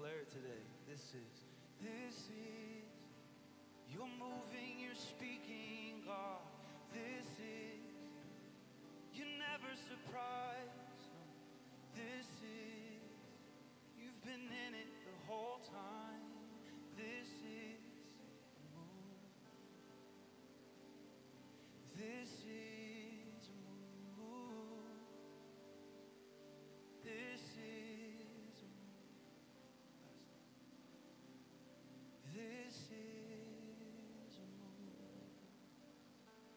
declare it today. This is, you're moving, you're speaking, God. This is, you never surprise. No. This is, you've been in it the whole time. This is a move. This is a move. This is a move. This is a move.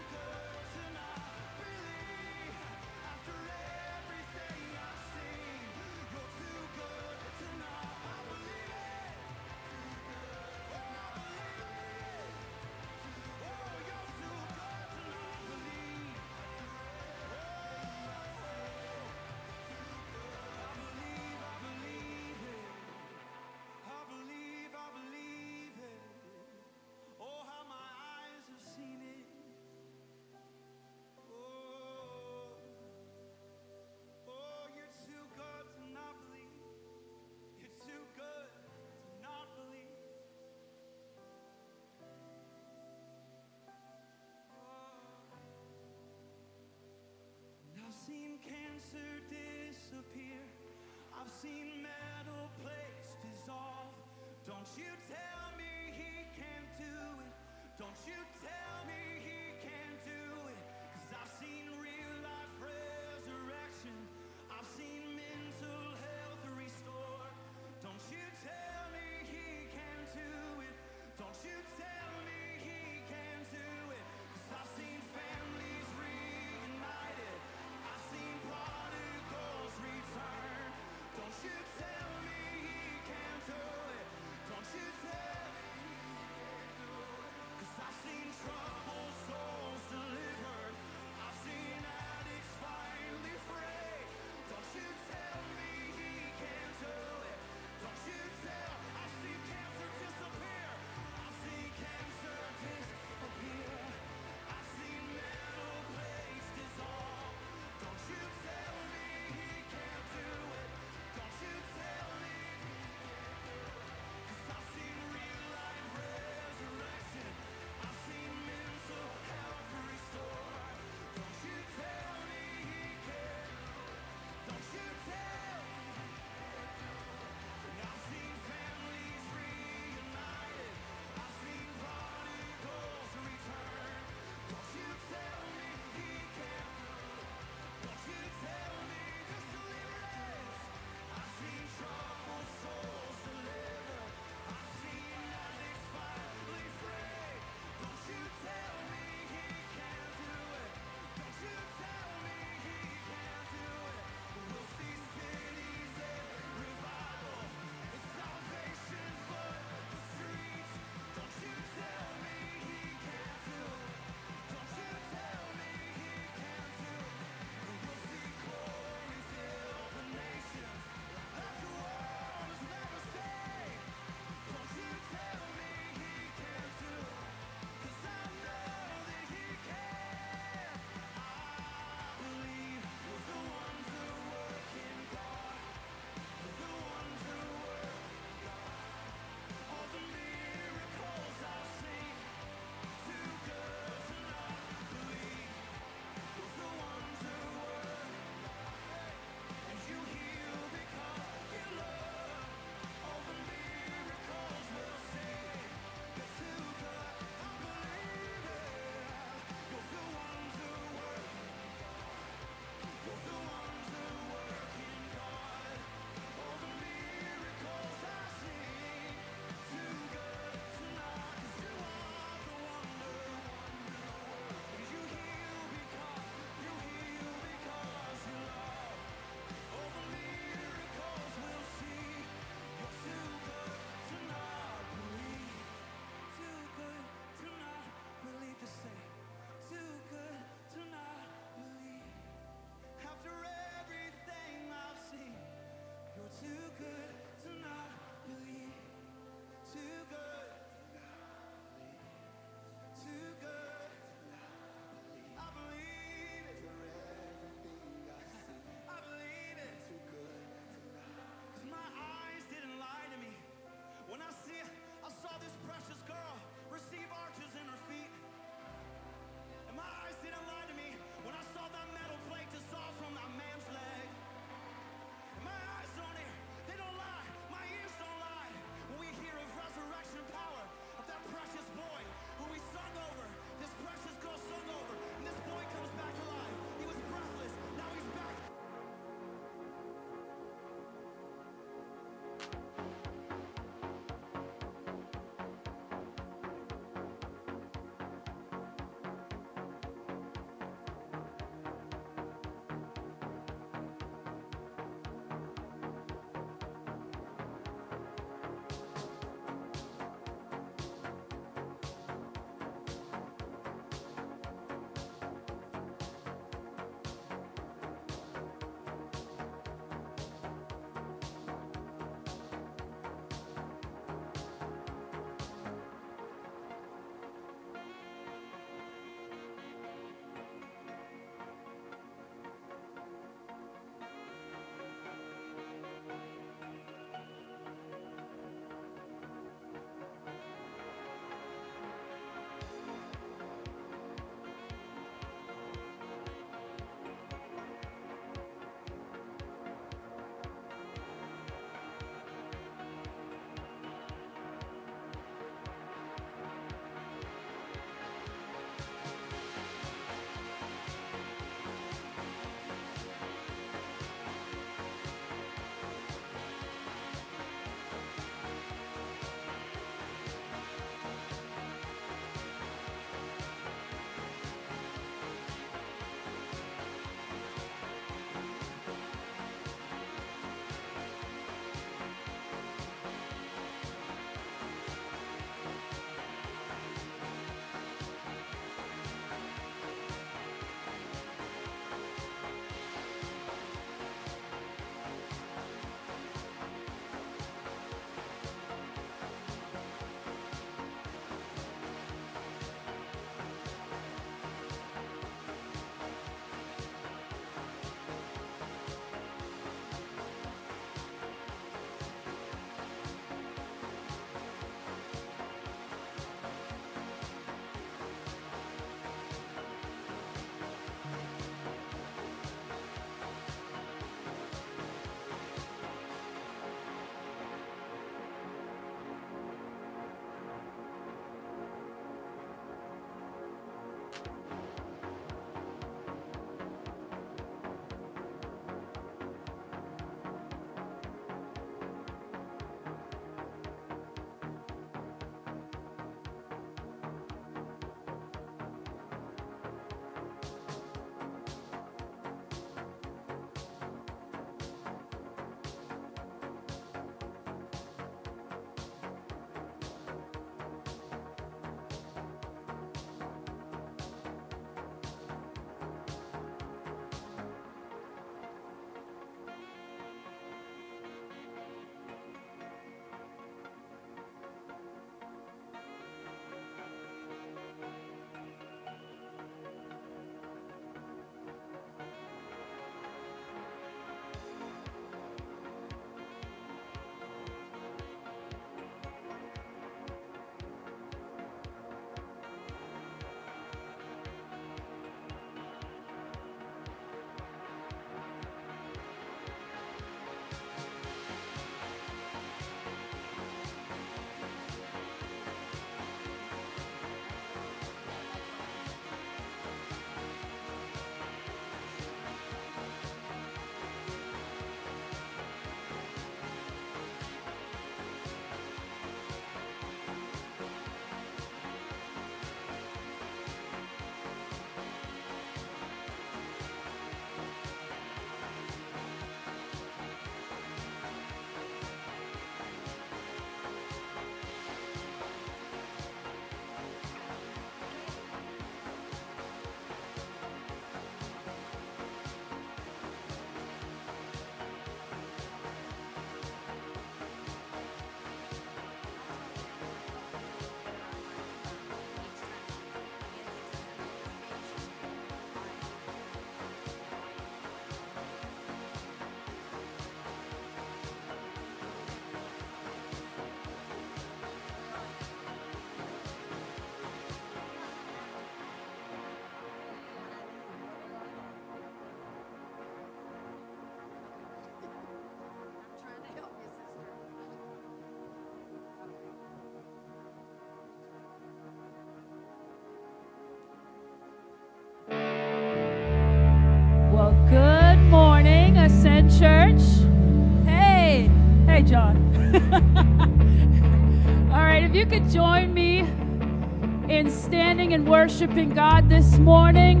you could join me in standing and worshiping God this morning.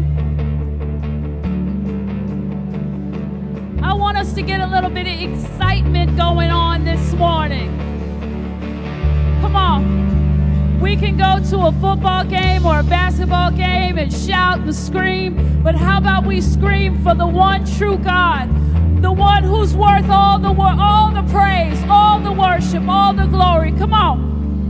I want us to get a little bit of excitement going on this morning. Come on. We can go to a football game or a basketball game and shout and scream, but how about we scream for the one true God, the one who's worth all the praise, all the worship, all the glory. Come on.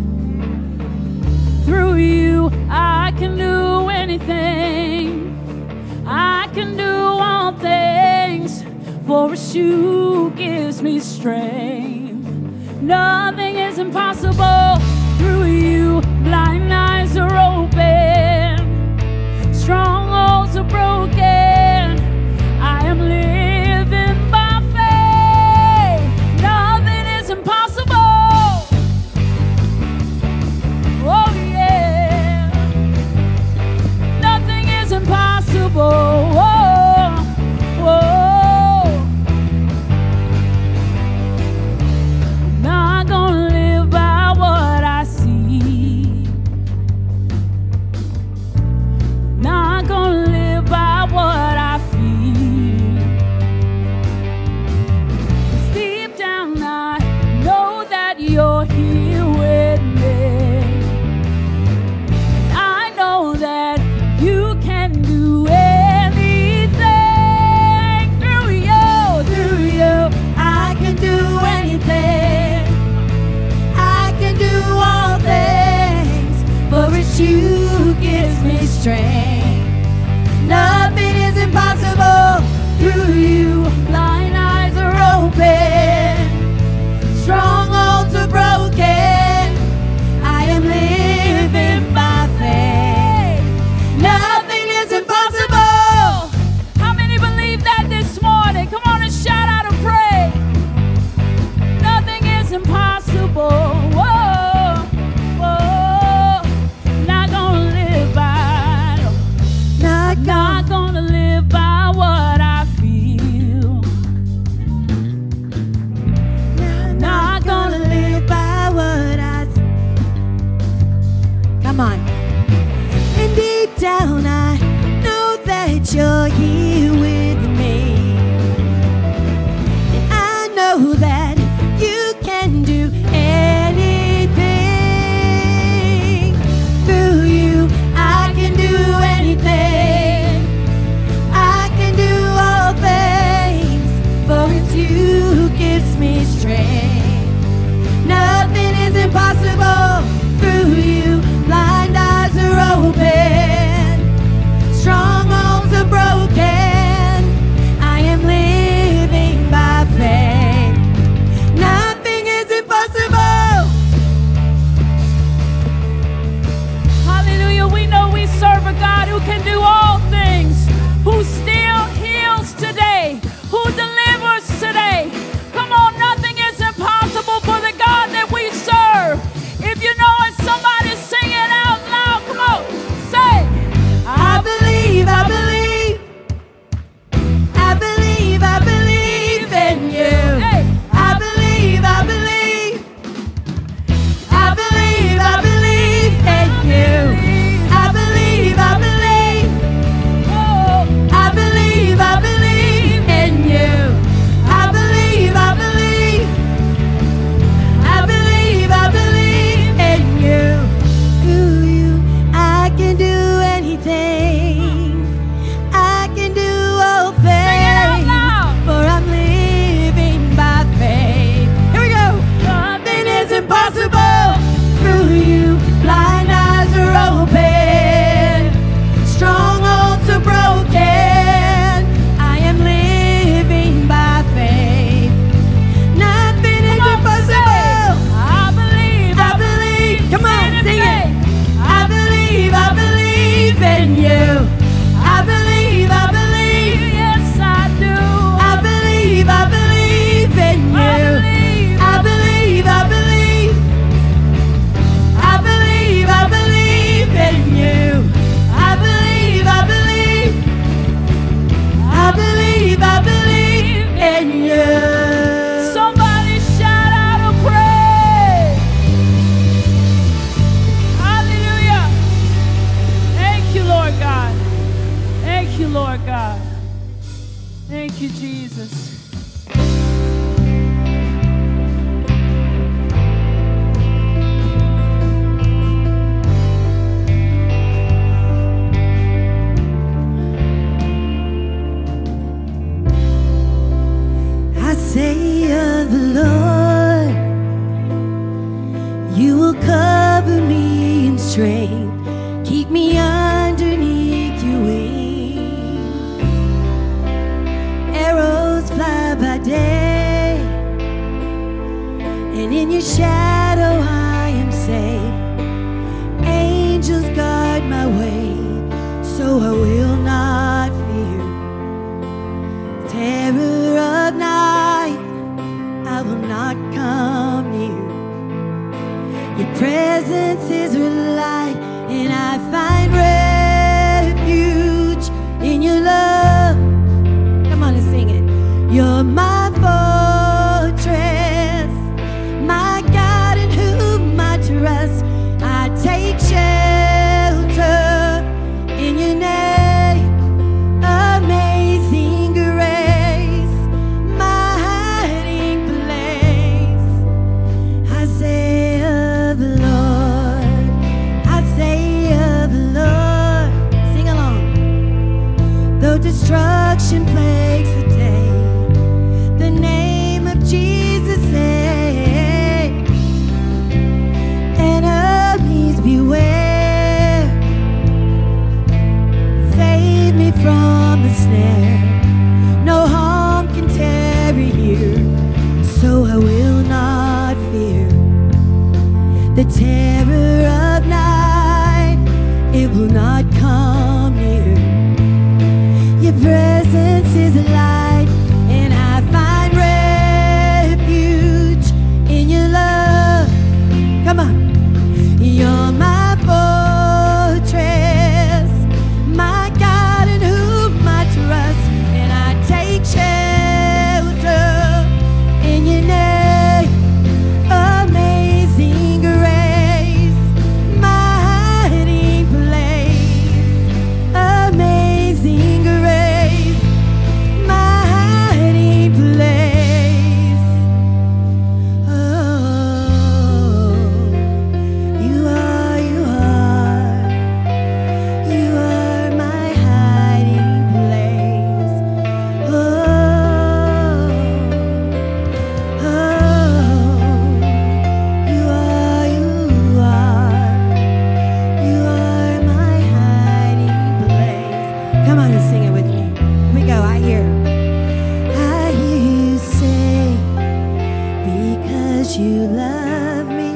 Through you, I can do anything. I can do all things, for a shoe gives me strength. Nothing is impossible. Through you, blind eyes are open. Strongholds are broken. I am living by faith. Nothing is impossible. Oh yeah. Nothing is impossible. Oh, oh. I'm not gonna live by what I see. Not gonna live by what I feel. 'Cause deep down I know that you're here with me. I know that you can do anything. Through you, I can do anything. I can do all things, for it's you gives me strength. Nothing is impossible. Through you, blind eyes are open. Strongholds are broken. I am living by faith. Nothing is impossible. How many believe that this morning? Come on and shout out and pray. Nothing is impossible. Whoa, whoa. Not gonna live by, not gonna live by what I feel. Not gonna live by what I. Come on. And deep down I know that you're here with me. And I know that you can do anything. Through you, I can do anything. I can do all things, for it's you who gives me strength. Nothing is impossible. Through you, blind eyes are open. Strongholds are broken. I am living by faith. Nothing is impossible. Hallelujah. We know we serve a God who can do all things, who still heals today, who delivers today. Come on, nothing is impossible. of the Lord. You will cover me in strength, keep me underneath your wings. Arrows fly by day, and in your shadow I am safe. Angels guard my way, so I will not fear. Terror of night, I will not come near. Your presence is a light, and I find refuge in your love. Come on and sing it. You're my fortress, my God in whom I trust. I take shelter in your name. Amazing grace, my hiding place. I say of the Lord, I say of the Lord. Sing along. Though destruction plagues the day, the name of Jesus saves. Enemies beware, save me from the snare. No harm can tarry here, so I will not fear. The terror of night, it will not come near. Your presence is a light, and I find refuge in your love. Come on. You're my fortress, my God in whom I trust, and I take shelter in your name. Amazing grace, my hiding place. Amazing grace, my hiding place. Oh, you are my hiding place. Oh, you are my hiding place. Come on and sing it with me. Here we go. I hear you say, because you love me,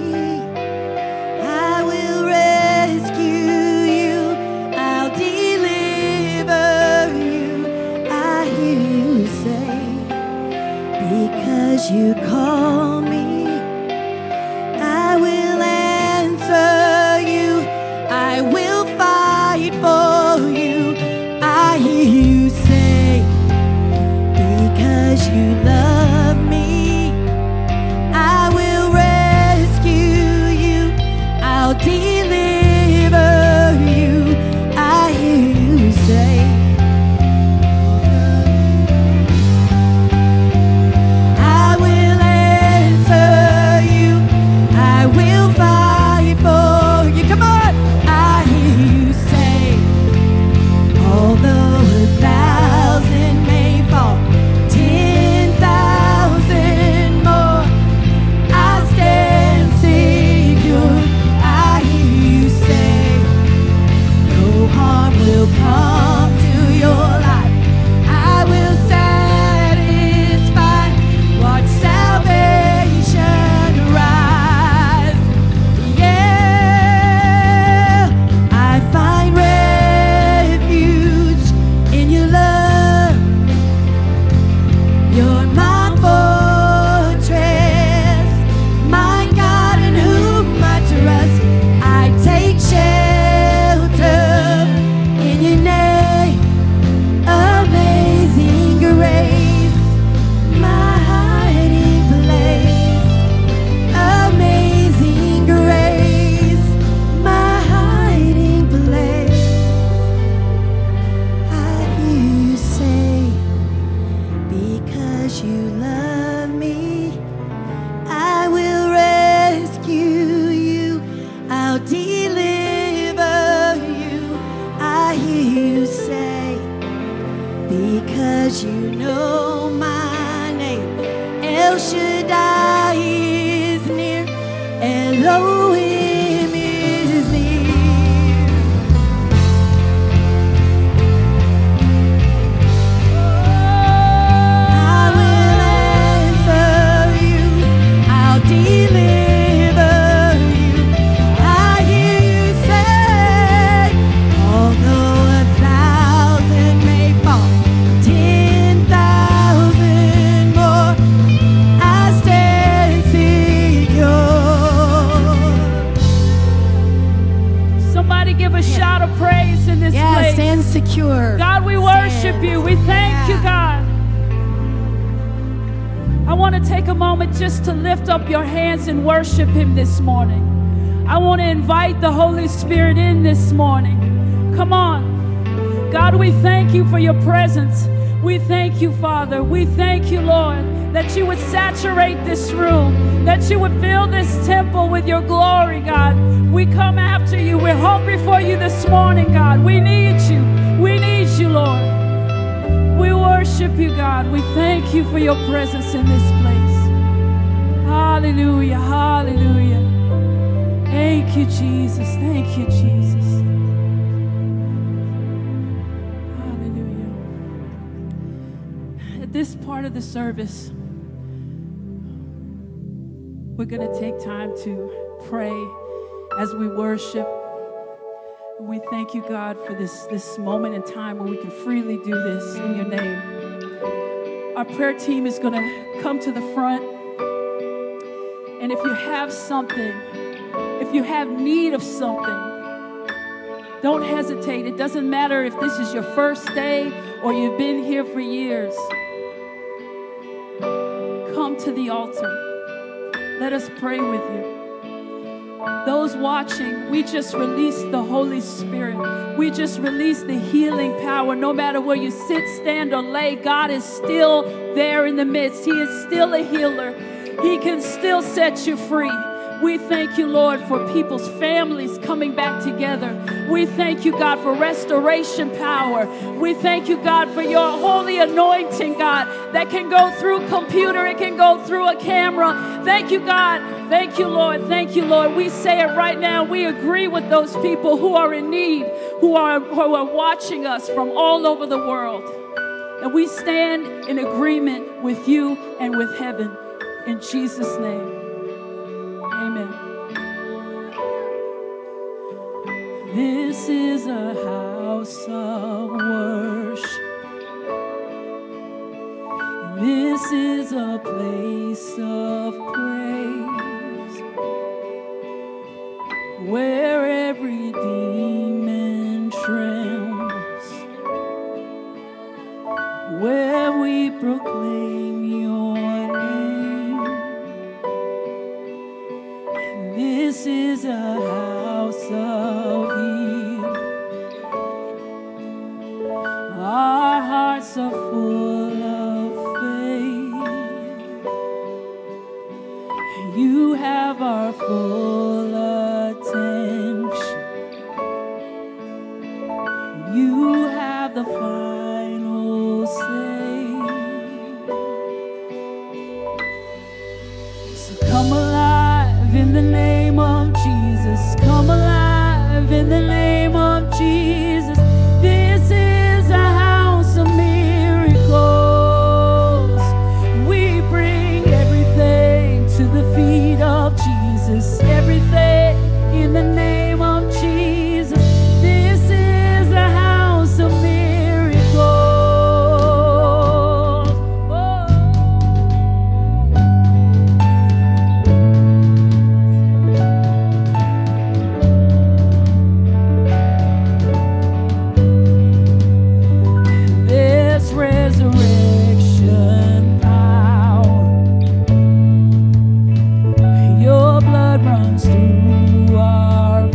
I will rescue you, I'll deliver you. I hear you say, because you call me, I will answer you, I will fight for you. I hear you say, because you love me, I will rescue you, I'll deliver you. I hear you say, I will Shaddai is near. Elohim is near. I will answer you. I'll deliver you. I hear you say, although 1,000 may fall, 10,000 more, I stand secure. Somebody give a shout of praise in this Yeah, place. stand secure. God, we worship you. We thank you, God. I want to take a moment just to lift up your hands and worship him this morning. I want to invite the Holy Spirit in this morning. Come on. God, we thank you for your presence. We thank you, Father. We thank you, Lord, that you would saturate this room, that you would fill this temple with your glory, God. We come after you. We're hungry for you this morning, God. We need you. We need you, Lord. We worship you, God. We thank you for your presence in this place. Hallelujah. Hallelujah. Thank you, Jesus. Thank you, Jesus. Hallelujah. At this part of the service, we're going to take time to pray as we worship. We thank you, God, for this moment in time where we can freely do this in your name. Our prayer team is going to come to the front. And if you have something, if you have need of something, don't hesitate. It doesn't matter if this is your first day or you've been here for years. Come to the altar. Let us pray with you. Those watching, we just release the Holy Spirit. We just release the healing power. No matter where you sit, stand, or lay, God is still there in the midst. He is still a healer. He can still set you free. We thank you, Lord, for people's families coming back together. We thank you, God, for restoration power. We thank you, God, for your holy anointing, God, that can go through computer. It can go through a camera. Thank you, God. Thank you, Lord. Thank you, Lord. We say it right now. We agree with those people who are in need, who are watching us from all over the world. And we stand in agreement with you and with heaven. In Jesus' name. Amen. This is a house of worship. This is a place of praise, where every demon trembles, where we proclaim your name. This is a house of healing. Our hearts are full of faith. You have our full attention. You have the final say. So come alive in the name of Jesus. Come alive in the name of Jesus. This is a house of miracles. We bring everything to the feet of Jesus. Everything in the name of Jesus. This is a house of miracles. Oh. There's resurrection power. Your blood runs through our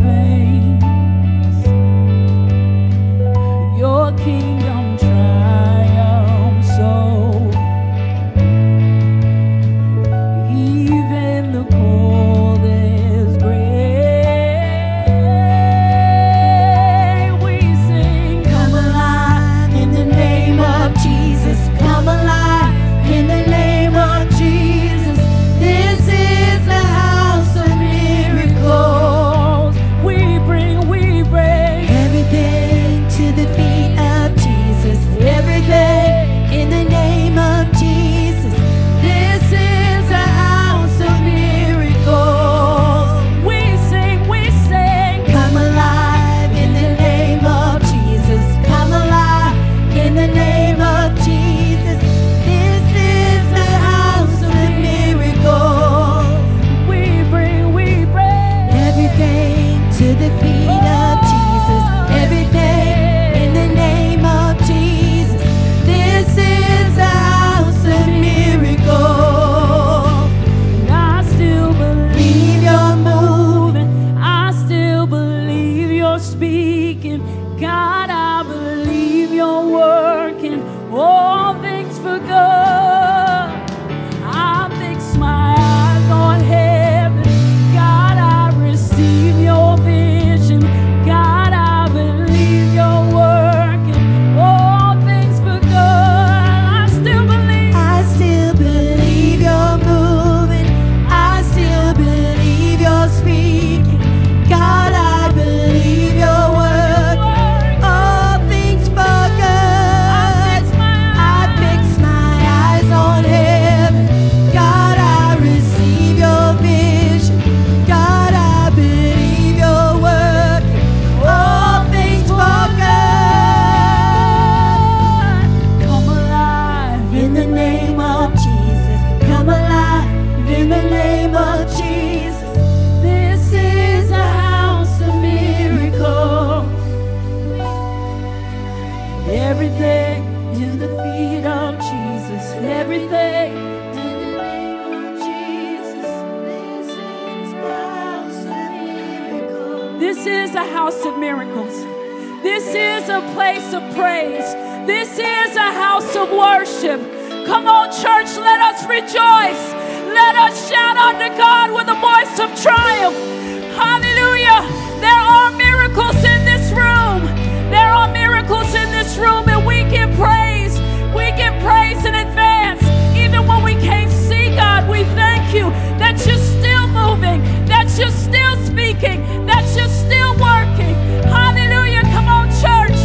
This is a house of miracles. This is a place of praise. This is a house of worship. Come on, church, let us rejoice. Let us shout unto God with a voice of triumph. Hallelujah. There are miracles in this room. There are miracles in this room, and we give praise. We give praise in advance. Even when we can't see, God, we thank you that you're still moving, that you're still speaking, that you're still working. Hallelujah. Come on, church.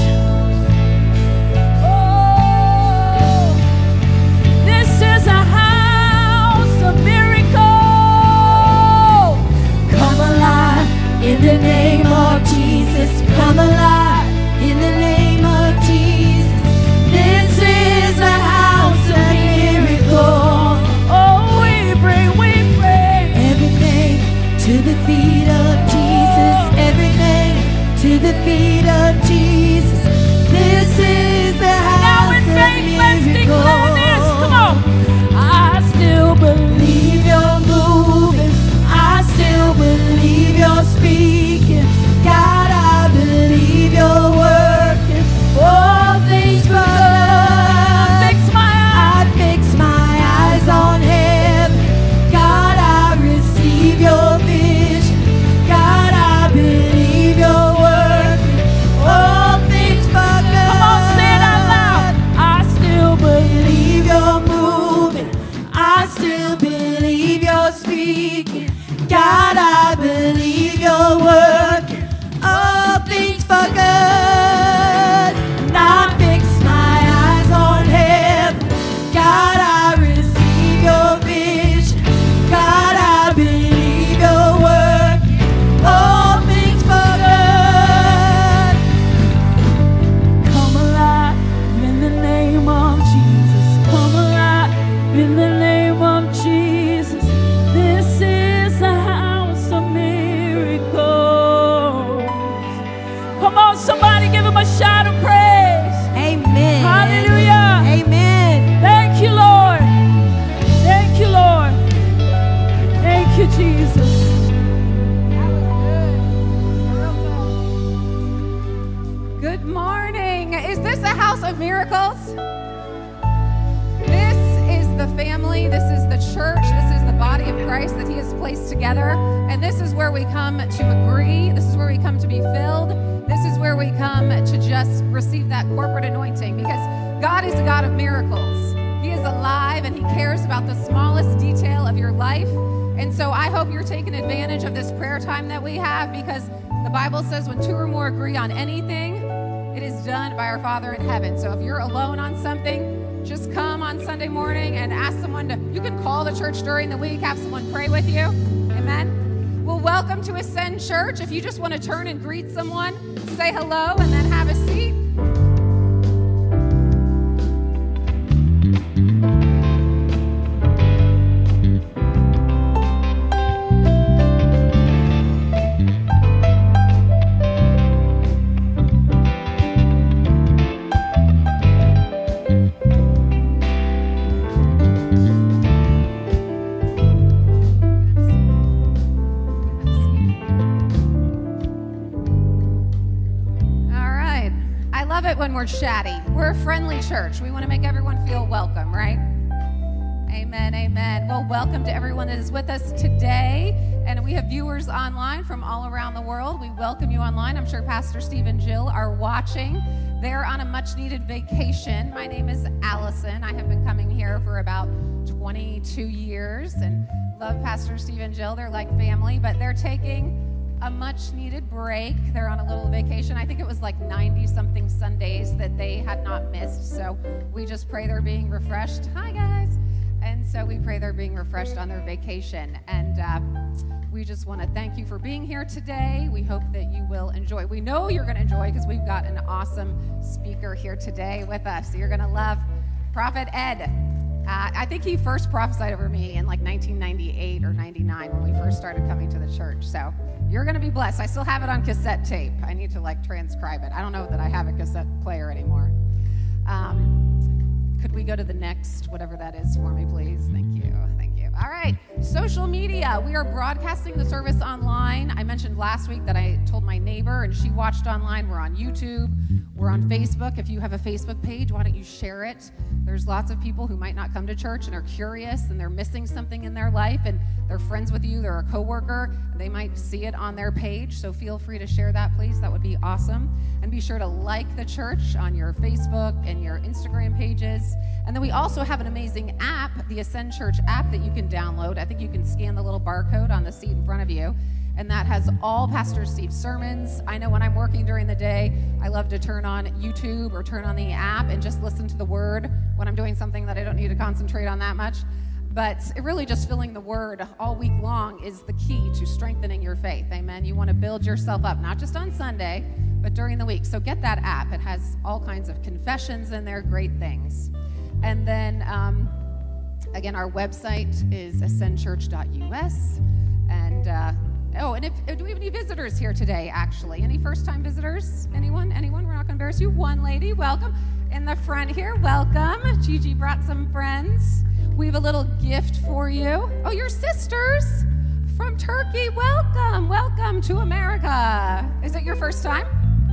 Oh, this is a house of miracles. Come alive in the name of Jesus. Come alive in the name of Jesus. This is a house of miracles. Oh, we bring everything to the feet of Jesus. Everything to the feet of Jesus. This is the now house in of faith, let's declare miracles. this. Come on. I still believe You're moving. I still believe you're speaking. God, I believe you're working. All things for good. I fix my eyes on heaven. God, I receive your vision. God, I believe you're working. All things for good. Come on, say it out loud. I still Believe you're moving. I still believe you're speaking. God, I believe you're working. All things for good. And I fix my eyes on heaven. God, I receive your vision. God, I believe you're working. All things for good. come alive in the name of Jesus. Come alive in the name of Jesus. This is a house of miracles. Come on, somebody give him a shout of praise. Amen. Hallelujah. Amen. Thank you, Lord. Thank you, Lord. Thank you, Jesus. Good morning. Is this a house of miracles? This is the family. This is the church. This is the body of Christ that he has placed together. And this is where we come to agree. This is where we come to be filled. This is where we come to just receive that corporate anointing, because God is a God of miracles. He is alive and he cares about the smallest detail of your life. And so I hope you're taking advantage of this prayer time that we have, because the Bible says when two or more agree on anything, it is done by our Father in heaven. So if you're alone on something, just come on Sunday morning and ask someone to, you can call the church during the week, have someone pray with you. Amen. Well, welcome to Ascend Church. If you just want to turn and greet someone, say hello and then have a seat. When we're chatty. We're a friendly church. We want to make everyone feel welcome, right? Amen, amen. Well, welcome to everyone that is with us today. And we have viewers online from all around the world. We welcome you online. I'm sure Pastor Steve and Jill are watching. They're on a much-needed vacation. My name is Allison. I have been coming here for about 22 years and love Pastor Steve and Jill. They're like family, but they're taking a much-needed break. They're on a little vacation. I think it was like 90-something Sundays that they had not missed. So we just pray they're being refreshed. Hi, guys. And so we pray they're being refreshed on their vacation. And we just want to thank you for being here today. We hope that you will enjoy. We know you're going to enjoy because we've got an awesome speaker here today with us. So you're going to love Prophet Ed. I think he first prophesied over me in like 1998 or 99 when we first started coming to the church. So you're going to be blessed. I still have it on cassette tape. I need to like transcribe it. I don't know that I have a cassette player anymore. Could we go to the next, whatever that is for me, please? Thank you. Thank you. All right, social media. We are broadcasting the service online. I mentioned last week that I told my neighbor and she watched online. We're on YouTube. We're on Facebook. If you have a Facebook page, why don't you share it? There's lots of people who might not come to church and are curious and they're missing something in their life and they're friends with you, they're a coworker, and they might see it on their page. So feel free to share that, please. That would be awesome. And be sure to like the church on your Facebook and your Instagram pages. And then we also have an amazing app, the Ascend Church app that you can download. I think you can scan the little barcode on the seat in front of you. And that has all Pastor Steve's sermons. I know when I'm working during the day, I love to turn on YouTube or turn on the app and just listen to the word when I'm doing something that I don't need to concentrate on that much. But it really just filling the word all week long is the key to strengthening your faith. Amen. You want to build yourself up, not just on Sunday, but during the week. So get that app. It has all kinds of confessions in there, great things. And then, again, our website is ascendchurch.us. And, and do we have any visitors here today, actually? Any first-time visitors? Anyone? We're not going to embarrass you. One lady, welcome. In the front here, welcome. Gigi brought some friends. We have a little gift for you. Oh, your sisters from Turkey. Welcome. Welcome to America. Is it your first time?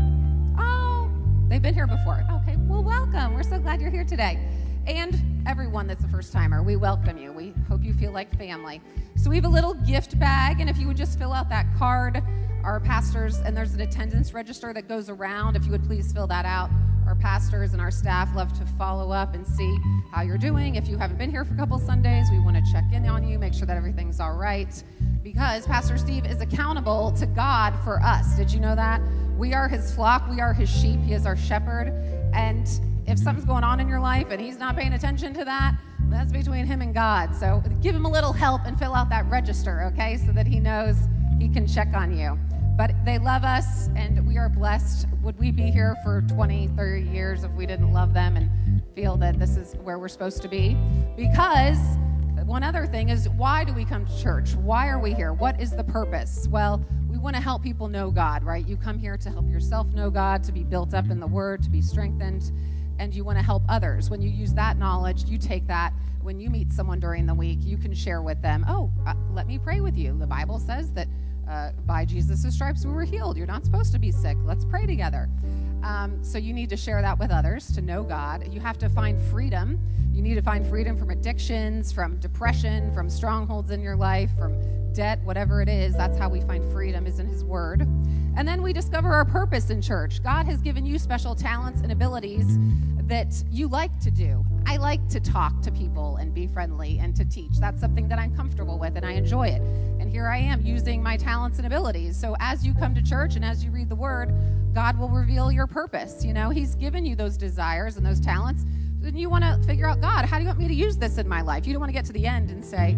Oh, they've been here before. Okay, well, welcome. We're so glad you're here today. And everyone that's a first-timer, we welcome you. We hope you feel like family. So we have a little gift bag, and if you would just fill out that card, our pastors, and there's an attendance register that goes around. If you would please fill that out. Our pastors and our staff love to follow up and see how you're doing. If you haven't been here for a couple Sundays, we want to check in on you, make sure that everything's all right, because Pastor Steve is accountable to God for us. Did you know that? We are his flock. We are his sheep. He is our shepherd. And if something's going on in your life and he's not paying attention to that, that's between him and God. So give him a little help and fill out that register, okay, so that he knows he can check on you. But they love us, and we are blessed. Would we be here for 20, 30 years if we didn't love them and feel that this is where we're supposed to be? Because one other thing is, why do we come to church? Why are we here? What is the purpose? Well, we want to help people know God, right? You come here to help yourself know God, to be built up in the Word, to be strengthened, and you want to help others. When you use that knowledge, you take that. When you meet someone during the week, you can share with them, let me pray with you. The Bible says that by Jesus' stripes we were healed. You're not supposed to be sick. Let's pray together. So you need to share that with others to know God. You have to find freedom. You need to find freedom from addictions, from depression, from strongholds in your life, from debt, whatever it is. That's how we find freedom, is in his word. And then we discover our purpose in church. God has given you special talents and abilities that you like to do. I like to talk to people and be friendly and to teach. That's something that I'm comfortable with and I enjoy it. And here I am using my talents and abilities. So as you come to church and as you read the word, God will reveal your purpose. You know, he's given you those desires and those talents. Then you want to figure out, God, how do you want me to use this in my life? You don't want to get to the end and say,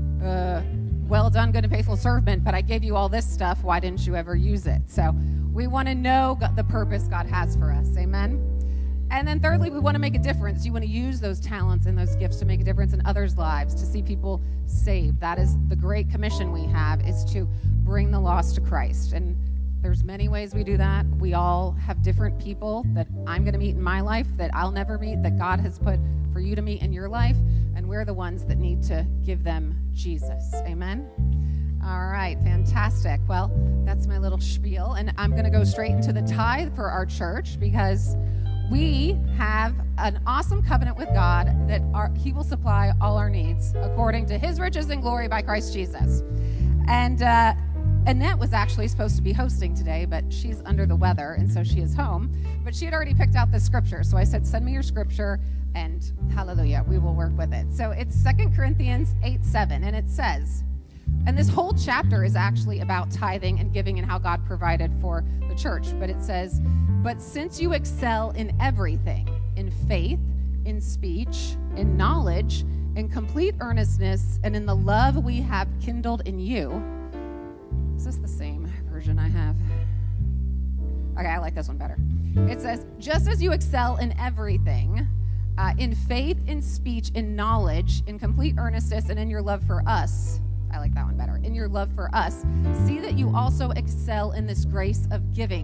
well done, good and faithful servant, but I gave you all this stuff. Why didn't you ever use it? So we want to know the purpose God has for us. Amen. And then thirdly, we want to make a difference. You want to use those talents and those gifts to make a difference in others' lives, to see people saved. That is the great commission we have, is to bring the lost to Christ. And there's many ways we do that. We all have different people that I'm going to meet in my life that I'll never meet, that God has put for you to meet in your life. And we're the ones that need to give them Jesus. Amen? All right, fantastic. Well, that's my little spiel. And I'm going to go straight into the tithe for our church, because we have an awesome covenant with God that he will supply all our needs according to his riches and glory by Christ Jesus. And Annette was actually supposed to be hosting today, but she's under the weather, and so she is home. But she had already picked out the scripture. So I said, send me your scripture, and hallelujah, we will work with it. So it's 2 Corinthians 8:7, and it says, and this whole chapter is actually about tithing and giving and how God provided for the church. But it says, but since you excel in everything, in faith, in speech, in knowledge, in complete earnestness, and in the love we have kindled in you. Is this the same version I have? Okay, I like this one better. It says, just as you excel in everything, in faith, in speech, in knowledge, in complete earnestness, and in your love for us. I like that one better. In your love for us, see that you also excel in this grace of giving.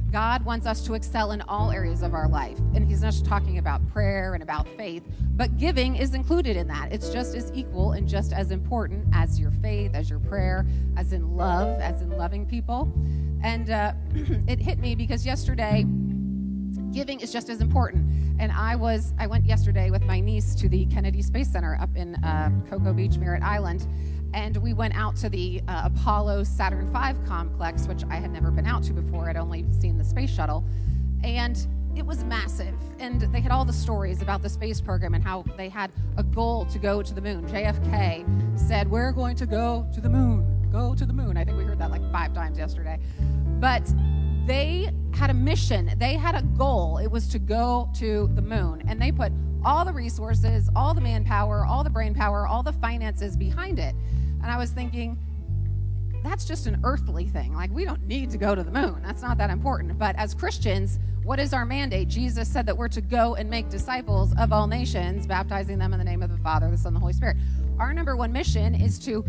God wants us to excel in all areas of our life. And he's not just talking about prayer and about faith, but giving is included in that. It's just as equal and just as important as your faith, as your prayer, as in love, as in loving people. And it hit me because yesterday, giving is just as important. And I went yesterday with my niece to the Kennedy Space Center up in Cocoa Beach, Merritt Island. And we went out to the Apollo Saturn V complex, which I had never been out to before. I'd only seen the space shuttle. And it was massive. And they had all the stories about the space program and how they had a goal to go to the moon. JFK said, "We're going to go to the moon, go to the moon." I think we heard that like 5 times yesterday. But they had a mission. They had a goal. It was to go to the moon. And they put all the resources, all the manpower, all the brain power, all the finances behind it. And I was thinking, that's just an earthly thing. Like, we don't need to go to the moon. That's not that important. But as Christians, what is our mandate? Jesus said that we're to go and make disciples of all nations, baptizing them in the name of the Father, the Son, and the Holy Spirit. Our number one mission is to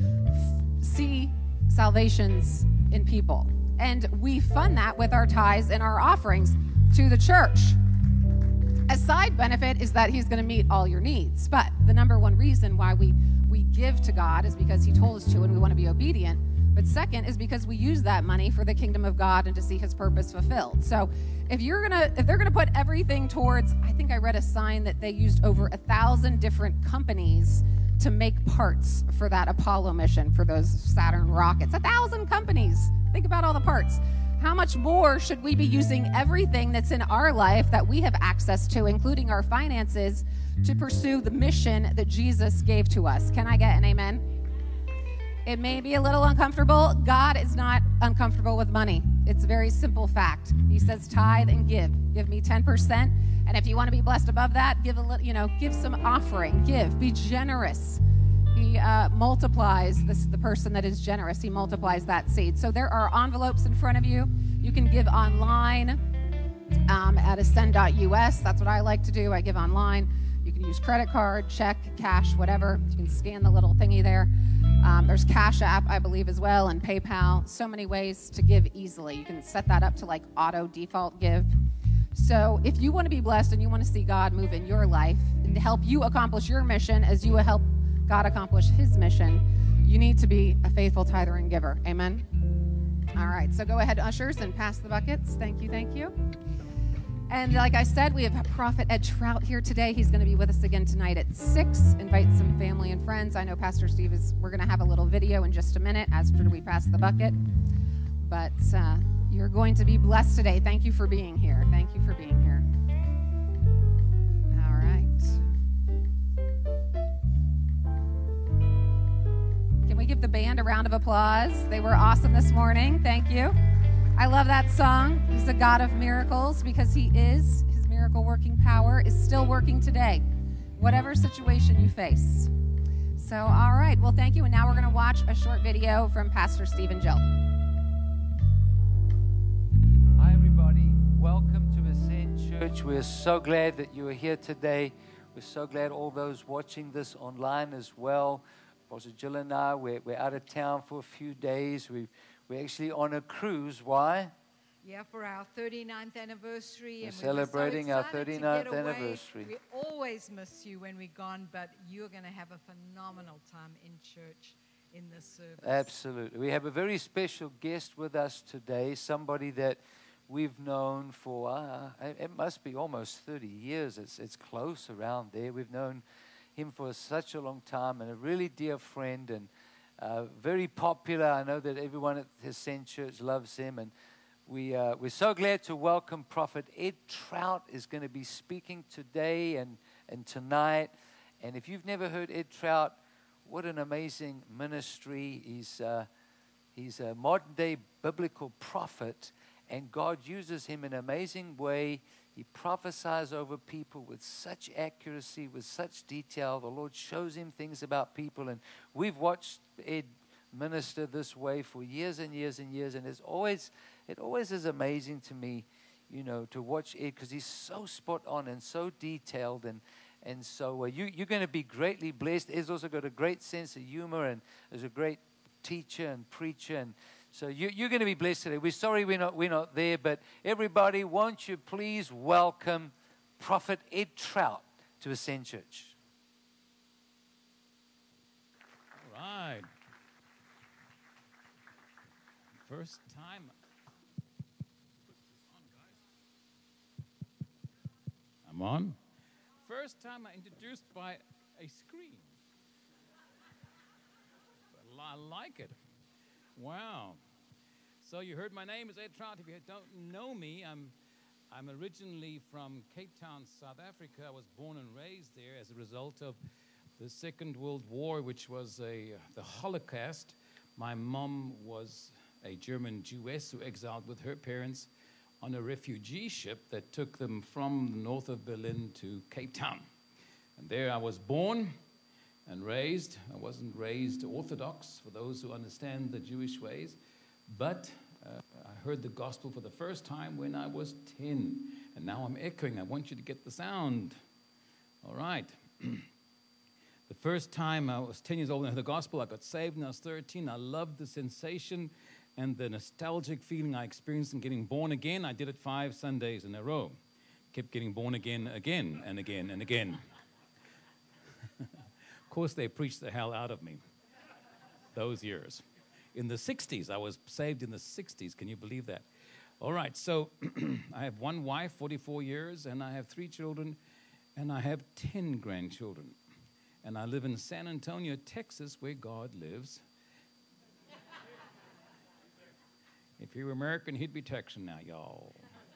see salvations in people. And we fund that with our tithes and our offerings to the church. A side benefit is that he's going to meet all your needs. But the number one reason why we give to God is because he told us to, and we want to be obedient. But second is because we use that money for the kingdom of God and to see his purpose fulfilled. So if they're gonna put everything towards, I think I read a sign that they used over 1,000 different companies to make parts for that Apollo mission, for those Saturn rockets. 1,000 companies. Think about all the parts. How much more should we be using everything that's in our life that we have access to, including our finances, to pursue the mission that Jesus gave to us? Can I get an amen? It may be a little uncomfortable. God is not uncomfortable with money. It's a very simple fact. He says tithe and give. Give me 10%. And if you want to be blessed above that, give a little, give some offering. Give. Be generous. He multiplies the person that is generous. He multiplies that seed. So there are envelopes in front of you. You can give online at ascend.us. That's what I like to do. I give online. You can use credit card, check, cash, whatever. You can scan the little thingy there. There's Cash App, I believe, as well, and PayPal. So many ways to give easily. You can set that up to like auto default give. So if you want to be blessed and you want to see God move in your life and help you accomplish your mission as you help God accomplish his mission, you need to be a faithful tither and giver. Amen? All right, so go ahead, ushers, and pass the buckets. Thank you, thank you. And like I said, we have Prophet Ed Trout here today. He's going to be with us again tonight at 6. Invite some family and friends. I know Pastor Steve we're going to have a little video in just a minute after we pass the bucket. But you're going to be blessed today. Thank you for being here. Thank you for being here. All right. Can we give the band a round of applause? They were awesome this morning. Thank you. I love that song. He's a God of miracles because he is. His miracle working power is still working today, whatever situation you face. So, all right. Well, thank you. And now we're going to watch a short video from Pastor Steve and Jill. Hi, everybody. Welcome to Ascend Church. We're so glad that you are here today. We're so glad all those watching this online as well. Pastor Jill and I, we're out of town for a few days. We're actually on a cruise. Why? Yeah, for our 39th anniversary. We're celebrating our 39th anniversary. We always miss you when we're gone, but you're going to have a phenomenal time in church in this service. Absolutely. We have a very special guest with us today, somebody that we've known for, it must be almost 30 years. It's close around there. We've known him for such a long time, and a really dear friend, and very popular. I know that everyone at Ascend Church loves him, and we're so glad to welcome Prophet Ed Trout is going to be speaking today and tonight. And if you've never heard Ed Trout, what an amazing ministry. He's a modern-day biblical prophet, and God uses him in an amazing way. He prophesies over people with such accuracy, with such detail. The Lord shows him things about people, and we've watched Ed minister this way for years and years and years, and it always is amazing to me, to watch Ed, because he's so spot on and so detailed, and so you're going to be greatly blessed. Ed's also got a great sense of humor and is a great teacher and preacher, and So you're going to be blessed today. We're sorry we're not there, but everybody, won't you please welcome Prophet Ed Trout to Ascend Church. All right. First time. I'm on. First time I'm introduced by a screen. I like it. Wow. So you heard my name is Ed Trout. If you don't know me, I'm originally from Cape Town, South Africa. I was born and raised there as a result of the Second World War, which was the Holocaust. My mom was a German Jewess who exiled with her parents on a refugee ship that took them from the north of Berlin to Cape Town. And there I was born and raised. I wasn't raised Orthodox, for those who understand the Jewish ways, but I heard the gospel for the first time when I was 10, and now I'm echoing. I want you to get the sound. All right. The first time I was 10 years old and I heard the gospel, I got saved when I was 13. I loved the sensation and the nostalgic feeling I experienced in getting born again. I did it 5 Sundays in a row. Kept getting born again and again and again. Of course, they preached the hell out of me those years. In the 60s, I was saved in the 60s. Can you believe that? All right, so I have one wife, 44 years, and I have 3 children, and I have 10 grandchildren. And I live in San Antonio, Texas, where God lives. If he were American, he'd be Texan now, y'all.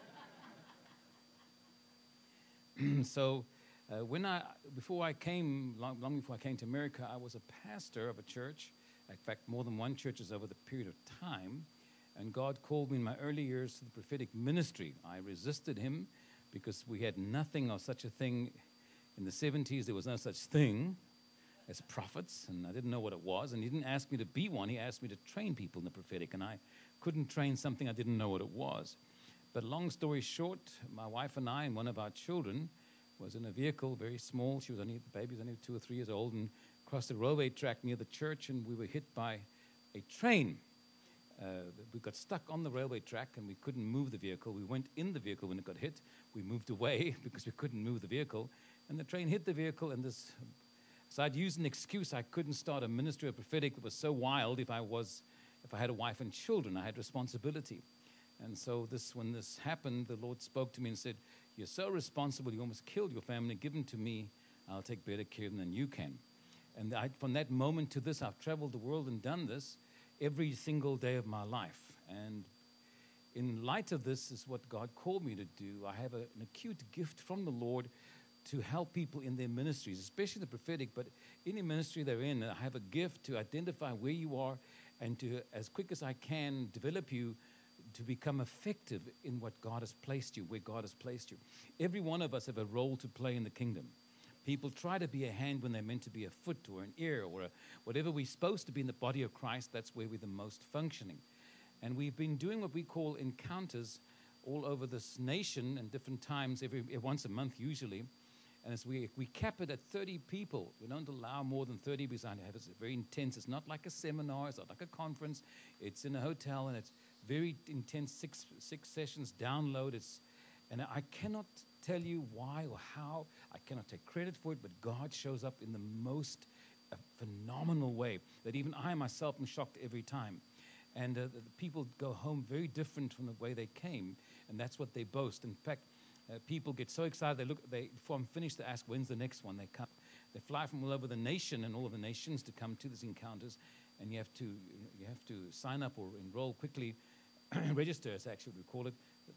So long before I came to America, I was a pastor of a church. In fact, more than one churches over the period of time. And God called me in my early years to the prophetic ministry. I resisted him because we had nothing of such a thing. In the 70s, there was no such thing as prophets, and I didn't know what it was. And he didn't ask me to be one. He asked me to train people in the prophetic, and I couldn't train something I didn't know what it was. But long story short, my wife and I and one of our children was in a vehicle, very small. The baby was only 2 or 3 years old, and crossed a railway track near the church, and we were hit by a train. We got stuck on the railway track, and we couldn't move the vehicle. We went in the vehicle when it got hit. We moved away because we couldn't move the vehicle, and the train hit the vehicle, and so I'd used an excuse. I couldn't start a ministry of prophetic that was so wild. If I had a wife and children, I had responsibility. And so when this happened, the Lord spoke to me and said, "You're so responsible, you almost killed your family. Give them to me. I'll take better care of them than you can." And from that moment to this, I've traveled the world and done this every single day of my life. And in light of this is what God called me to do. I have an acute gift from the Lord to help people in their ministries, especially the prophetic, but any ministry they're in. I have a gift to identify where you are and to, as quick as I can, develop you to become effective in what God has placed you, where God has placed you. Every one of us have a role to play in the kingdom. People try to be a hand when they're meant to be a foot or an ear or whatever we're supposed to be in the body of Christ. That's where we're the most functioning. And we've been doing what we call encounters all over this nation and different times, once a month usually. And as we cap it at 30 people. We don't allow more than 30 because it's very intense. It's not like a seminar. It's not like a conference. It's in a hotel, and it's very intense, six sessions, download. And I cannot tell you why or how. I cannot take credit for it, but God shows up in the most phenomenal way that even I myself am shocked every time. And the people go home very different from the way they came, and that's what they boast. In fact, people get so excited, before I'm finished, they ask, when's the next one? They come. They fly from all over the nation and all of the nations to come to these encounters, and you have to sign up or enroll quickly. Register, as actually we call it.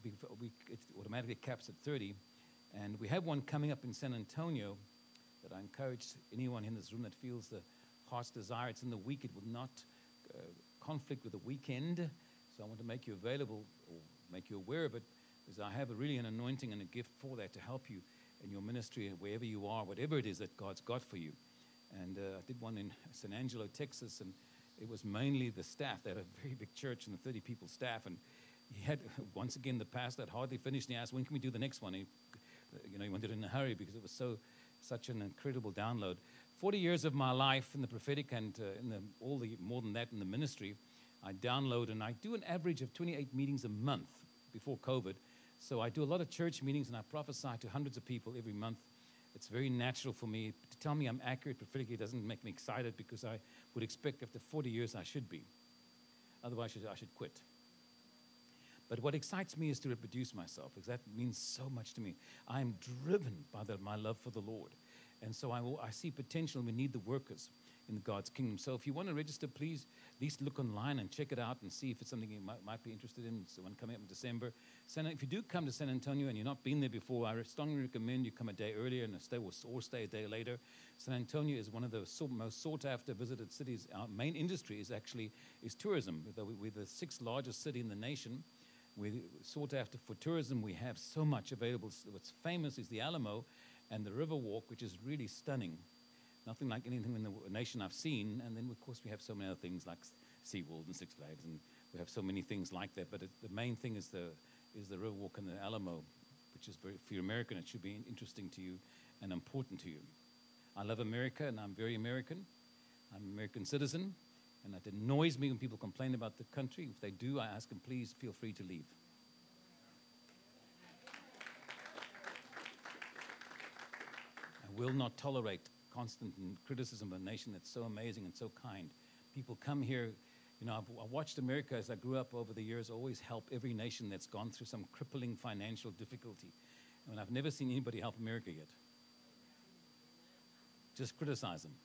It automatically caps at 30. And we have one coming up in San Antonio that I encourage anyone in this room that feels the heart's desire. It's in the week. It will not conflict with the weekend. So I want to make you available or make you aware of it, because I have really an anointing and a gift for that to help you in your ministry, wherever you are, whatever it is that God's got for you. And I did one in San Angelo, Texas, and it was mainly the staff. They had a very big church and a 30-people staff, and he had, once again, the pastor had hardly finished, and he asked, when can we do the next one? He wanted it in a hurry because it was such an incredible download. 40 years of my life in the prophetic and more than that in the ministry, I download, and I do an average of 28 meetings a month before COVID. So I do a lot of church meetings, and I prophesy to hundreds of people every month. It's very natural for me. To tell me I'm accurate prophetically doesn't make me excited, because I would expect after 40 years I should be. Otherwise, I should quit. But what excites me is to reproduce myself, because that means so much to me. I am driven by my love for the Lord. And so I see potential, and we need the workers in God's kingdom. So if you want to register, please at least look online and check it out and see if it's something you might be interested in. It's the one coming up in December. If you do come to San Antonio and you've not been there before, I strongly recommend you come a day earlier and stay a day later. San Antonio is one of the most sought-after visited cities. Our main industry is tourism. We're the 6th largest city in the nation. We're sought after for tourism. We have so much available. What's famous is the Alamo and the Riverwalk, which is really stunning. Nothing like anything in the nation I've seen. And then, of course, we have so many other things like SeaWorld and Six Flags, and we have so many things like that. But the main thing is the Riverwalk and the Alamo, which is if you're American, it should be interesting to you and important to you. I love America, and I'm very American. I'm an American citizen, and it annoys me when people complain about the country. If they do, I ask them, please feel free to leave. I will not tolerate constant criticism of a nation that's so amazing and so kind. People come here. You know, I've watched America as I grew up over the years always help every nation that's gone through some crippling financial difficulty. And I've never seen anybody help America yet. Just criticize them.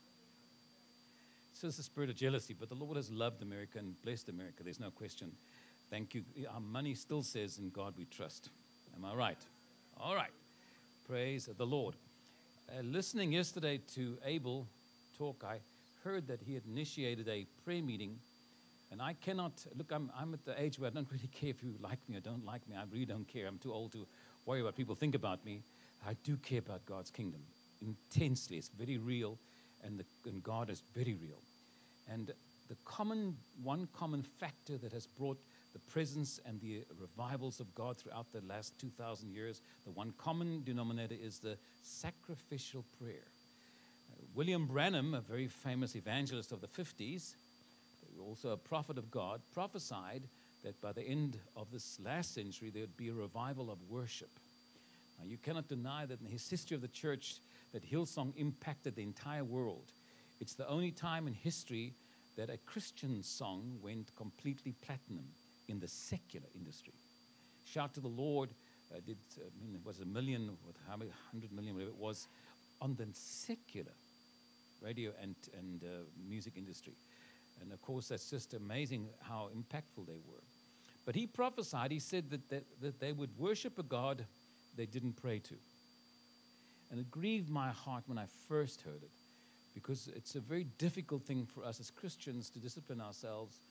It's just a spirit of jealousy, but the Lord has loved America and blessed America. There's no question. Thank you. Our money still says, in God we trust. Am I right? All right. Praise the Lord. Listening yesterday to Abel talk, I heard that he had initiated a prayer meeting. And I cannot, look, I'm at the age where I don't really care if you like me or don't like me. I really don't care. I'm too old to worry about what people think about me. I do care about God's kingdom intensely. It's very real, and God is very real. And one common factor that has brought the presence and the revivals of God throughout the last 2,000 years, the one common denominator is the sacrificial prayer. William Branham, a very famous evangelist of the 50s, also a prophet of God, prophesied that by the end of this last century, there would be a revival of worship. Now, you cannot deny that in the history of the church, that Hillsong impacted the entire world. It's the only time in history that a Christian song went completely platinum in the secular industry. Shout to the Lord it was 1 million, how many, 100 million, whatever it was, on the secular radio and music industry. And of course, that's just amazing how impactful they were. But he prophesied, he said that they would worship a God they didn't pray to. And it grieved my heart when I first heard it, because it's a very difficult thing for us as Christians to discipline ourselves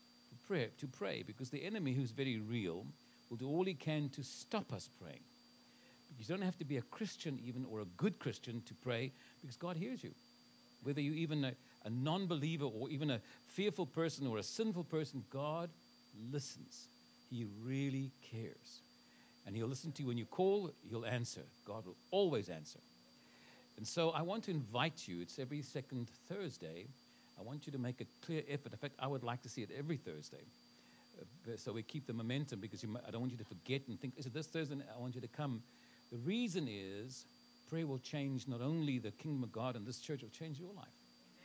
to pray, because the enemy, who's very real, will do all he can to stop us praying. You don't have to be a Christian even, or a good Christian, to pray, because God hears you. Whether you're even a non-believer or even a fearful person or a sinful person, God listens. He really cares. And he'll listen to you when you call, he'll answer. God will always answer. And so I want to invite you, it's every second Thursday, I want you to make a clear effort. In fact, I would like to see it every Thursday. So we keep the momentum, because I don't want you to forget and think, is it this Thursday? I want you to come. The reason is prayer will change not only the kingdom of God and this church, it will change your life.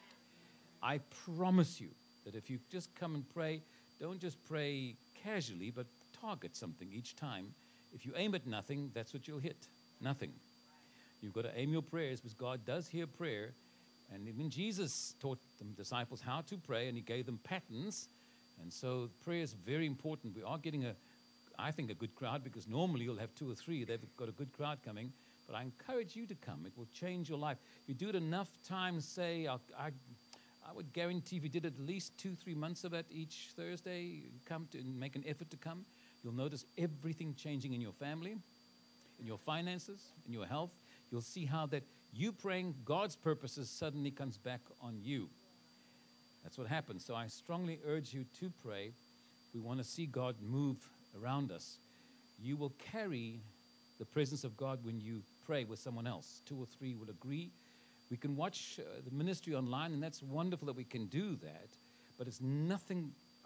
I promise you that if you just come and pray, don't just pray casually, but target something each time. If you aim at nothing, that's what you'll hit. Nothing. You've got to aim your prayers, because God does hear prayer. And even Jesus taught the disciples how to pray, and he gave them patterns. And so prayer is very important. We are getting I think, a good crowd, because normally you'll have 2 or 3. They've got a good crowd coming. But I encourage you to come. It will change your life. If you do it enough times, say, I would guarantee if you did at least 2-3 months of it each Thursday, you come to and make an effort to come, you'll notice everything changing in your family, in your finances, in your health. You'll see how that you praying God's purposes suddenly comes back on you. That's what happens. So I strongly urge you to pray. We want to see God move around us. You will carry the presence of God when you pray with someone else. 2 or 3 will agree. We can watch the ministry online, and that's wonderful that we can do that, but it's nothing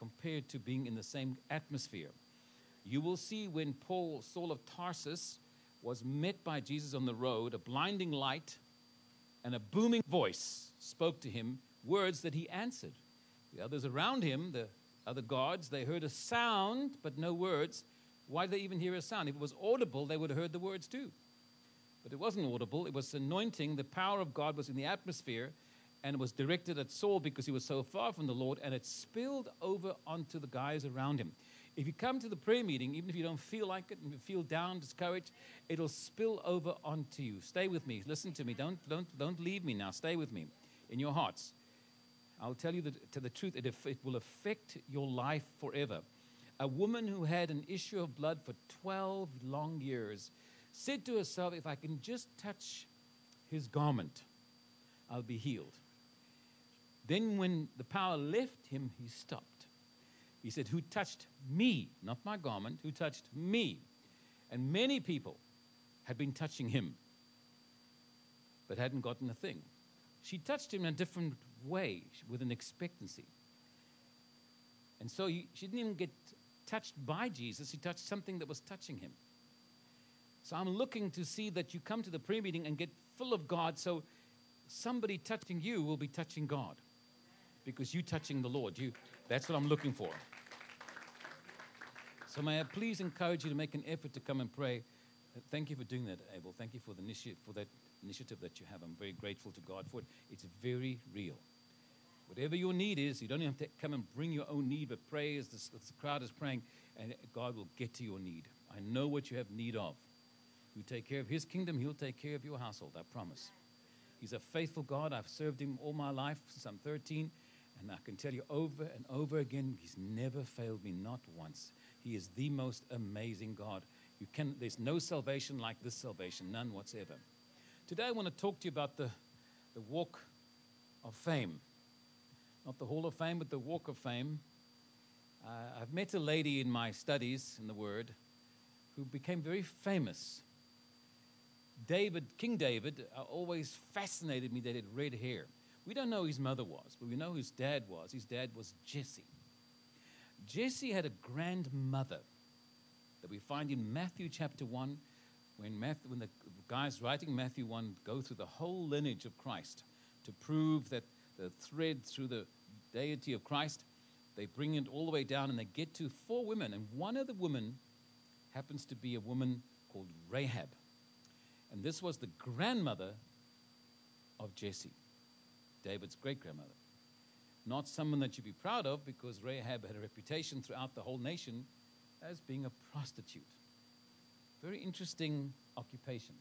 compared to being in the same atmosphere. You will see when Saul of Tarsus, was met by Jesus on the road, a blinding light and a booming voice spoke to him, words that he answered. The others around him, the other guards, they heard a sound but no words. Why did they even hear a sound? If it was audible, they would have heard the words too. But it wasn't audible. It was anointing. The power of God was in the atmosphere, and it was directed at Saul because he was so far from the Lord, and it spilled over onto the guys around him. If you come to the prayer meeting, even if you don't feel like it and you feel down, discouraged, it'll spill over onto you. Stay with me. Listen to me. Don't leave me now. Stay with me in your hearts. I'll tell you the truth. It will affect your life forever. A woman who had an issue of blood for 12 long years said to herself, if I can just touch his garment, I'll be healed. Then when the power left him, he stopped. He said, who touched me, not my garment, who touched me? And many people had been touching him, but hadn't gotten a thing. She touched him in a different way, with an expectancy. And so she didn't even get touched by Jesus. She touched something that was touching him. So I'm looking to see that you come to the prayer meeting and get full of God, so somebody touching you will be touching God, because you touching the Lord. That's what I'm looking for. So may I please encourage you to make an effort to come and pray. Thank you for doing that, Abel. Thank you for that initiative that you have. I'm very grateful to God for it. It's very real. Whatever your need is, you don't have to come and bring your own need, but pray as the crowd is praying, and God will get to your need. I know what you have need of. You take care of his kingdom, he'll take care of your household, I promise. He's a faithful God. I've served him all my life since I'm 13, and I can tell you over and over again, he's never failed me, not once. He is the most amazing God. There's no salvation like this salvation, none whatsoever. Today I want to talk to you about the walk of fame. Not the Hall of Fame, but the walk of fame. I've met a lady in my studies in the Word who became very famous. King David always fascinated me that he had red hair. We don't know who his mother was, but we know who his dad was. His dad was Jesse. Jesse had a grandmother that we find in Matthew chapter 1, when the guys writing Matthew 1 go through the whole lineage of Christ to prove that the thread through the deity of Christ, they bring it all the way down and they get to 4 women. And one of the women happens to be a woman called Rahab. And this was the grandmother of Jesse, David's great-grandmother. Not someone that you'd be proud of, because Rahab had a reputation throughout the whole nation as being a prostitute. Very interesting occupation.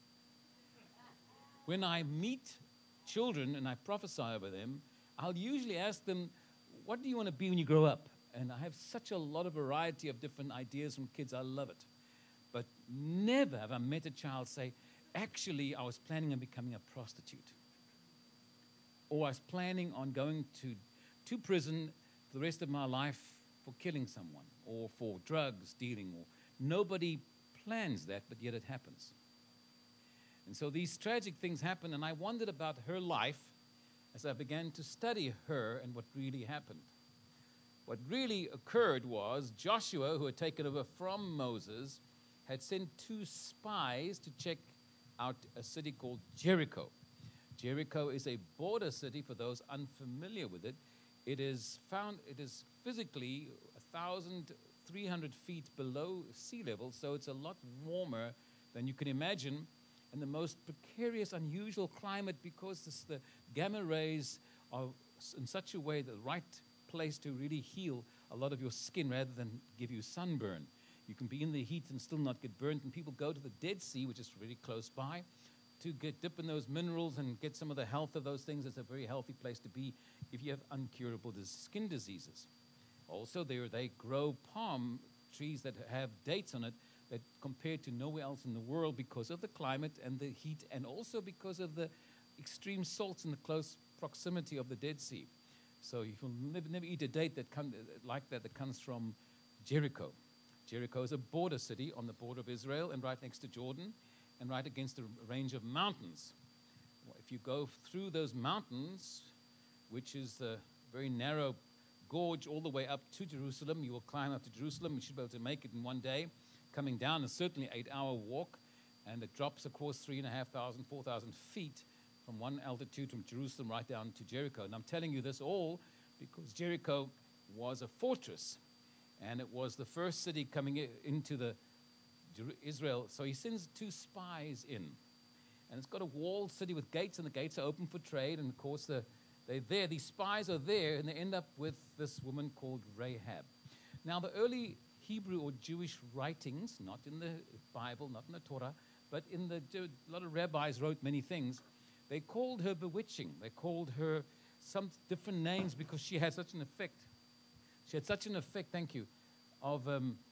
When I meet children and I prophesy over them, I'll usually ask them, what do you want to be when you grow up? And I have such a lot of variety of different ideas from kids. I love it. But never have I met a child say, actually, I was planning on becoming a prostitute. Or I was planning on going to prison for the rest of my life for killing someone or for drugs dealing. Nobody plans that, but yet it happens. And so these tragic things happen, and I wondered about her life as I began to study her and what really happened. What really occurred was Joshua, who had taken over from Moses, had sent 2 spies to check out a city called Jericho. Jericho is a border city for those unfamiliar with it. It is physically 1,300 feet below sea level, so it's a lot warmer than you can imagine, and the most precarious, unusual climate, because the gamma rays are in such a way the right place to really heal a lot of your skin rather than give you sunburn. You can be in the heat and still not get burnt, and people go to the Dead Sea, which is really close by, to dip in those minerals and get some of the health of those things. It's a very healthy place to be if you have incurable skin diseases. Also, there they grow palm trees that have dates on it that compared to nowhere else in the world because of the climate and the heat, and also because of the extreme salts in the close proximity of the Dead Sea. So you will never eat a date that comes from Jericho. Jericho is a border city on the border of Israel and right next to Jordan and right against a range of mountains. If you go through those mountains, which is a very narrow gorge all the way up to Jerusalem. You will climb up to Jerusalem. You should be able to make it in one day. Coming down is certainly an 8-hour walk, and it drops across 3,500, 4,000 feet from one altitude from Jerusalem right down to Jericho. And I'm telling you this all because Jericho was a fortress, and it was the first city coming into the Israel. So he sends 2 spies in, and it's got a walled city with gates, and the gates are open for trade. And of course, they're there. These spies are there, and they end up with this woman called Rahab. Now, the early Hebrew or Jewish writings, not in the Bible, not in the Torah, but in a lot of rabbis wrote many things. They called her bewitching. They called her some different names because she had such an effect. She had such an effect, thank you, of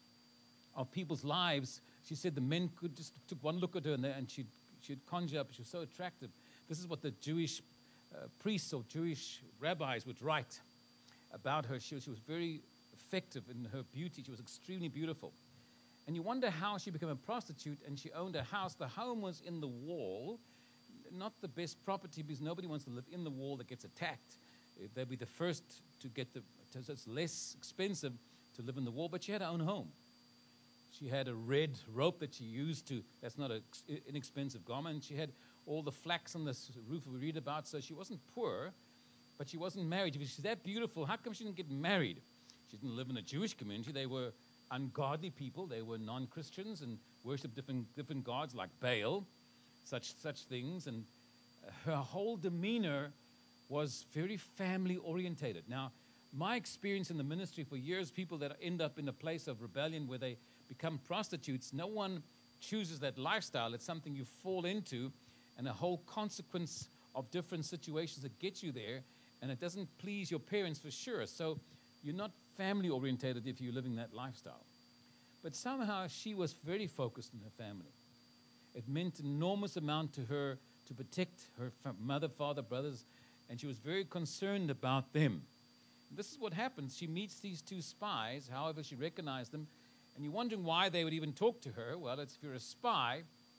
people's lives. She said the men could just took one look at her and she'd conjure up. She was so attractive. This is what the Jewish priests or Jewish rabbis would write about her. She was very effective in her beauty. She was extremely beautiful. And you wonder how she became a prostitute, and she owned a house. The home was in the wall, not the best property because nobody wants to live in the wall that gets attacked. They'll be the first to get so it's less expensive to live in the wall, but she had her own home. She had a red rope that she used that's not an inexpensive garment. She had all the flax on the roof we read about, so she wasn't poor, but she wasn't married. If she's that beautiful, how come she didn't get married? She didn't live in a Jewish community. They were ungodly people. They were non-Christians and worshipped different gods like Baal, such things. And her whole demeanor was very family-orientated. Now, my experience in the ministry for years, people that end up in a place of rebellion where they become prostitutes, no one chooses that lifestyle. It's something you fall into, and a whole consequence of different situations that get you there, and it doesn't please your parents for sure. So you're not family-orientated if you're living that lifestyle. But somehow she was very focused on her family. It meant an enormous amount to her to protect her mother, father, brothers, and she was very concerned about them. And this is what happens. She meets these 2 spies, however she recognized them, and you're wondering why they would even talk to her. Well, it's if you're a spy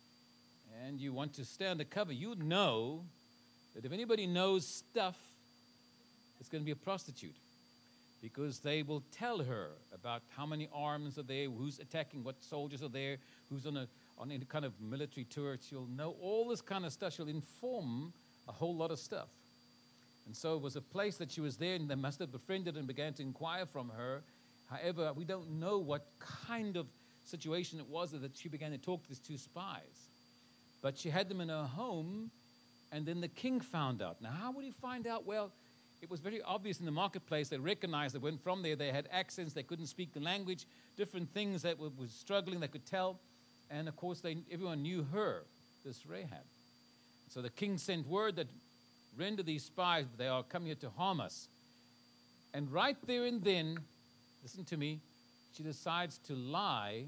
and you want to stay undercover, you know that if anybody knows stuff, it's going to be a prostitute. Because they will tell her about how many arms are there, who's attacking, what soldiers are there, who's on any kind of military tour. She'll know all this kind of stuff. She'll inform a whole lot of stuff. And so it was a place that she was there, and they must have befriended and began to inquire from her. However, we don't know what kind of situation it was that she began to talk to these 2 spies. But she had them in her home, and then the king found out. Now, how would he find out? Well, it was very obvious in the marketplace. They recognized that when from there they had accents, they couldn't speak the language, different things that were struggling, they could tell. And of course, everyone knew her, this Rahab. So the king sent word that render these spies, they are coming here to harm us. And right there and then, listen to me, she decides to lie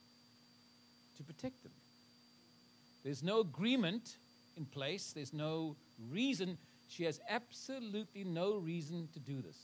to protect them. There's no agreement in place. There's no reason. She has absolutely no reason to do this.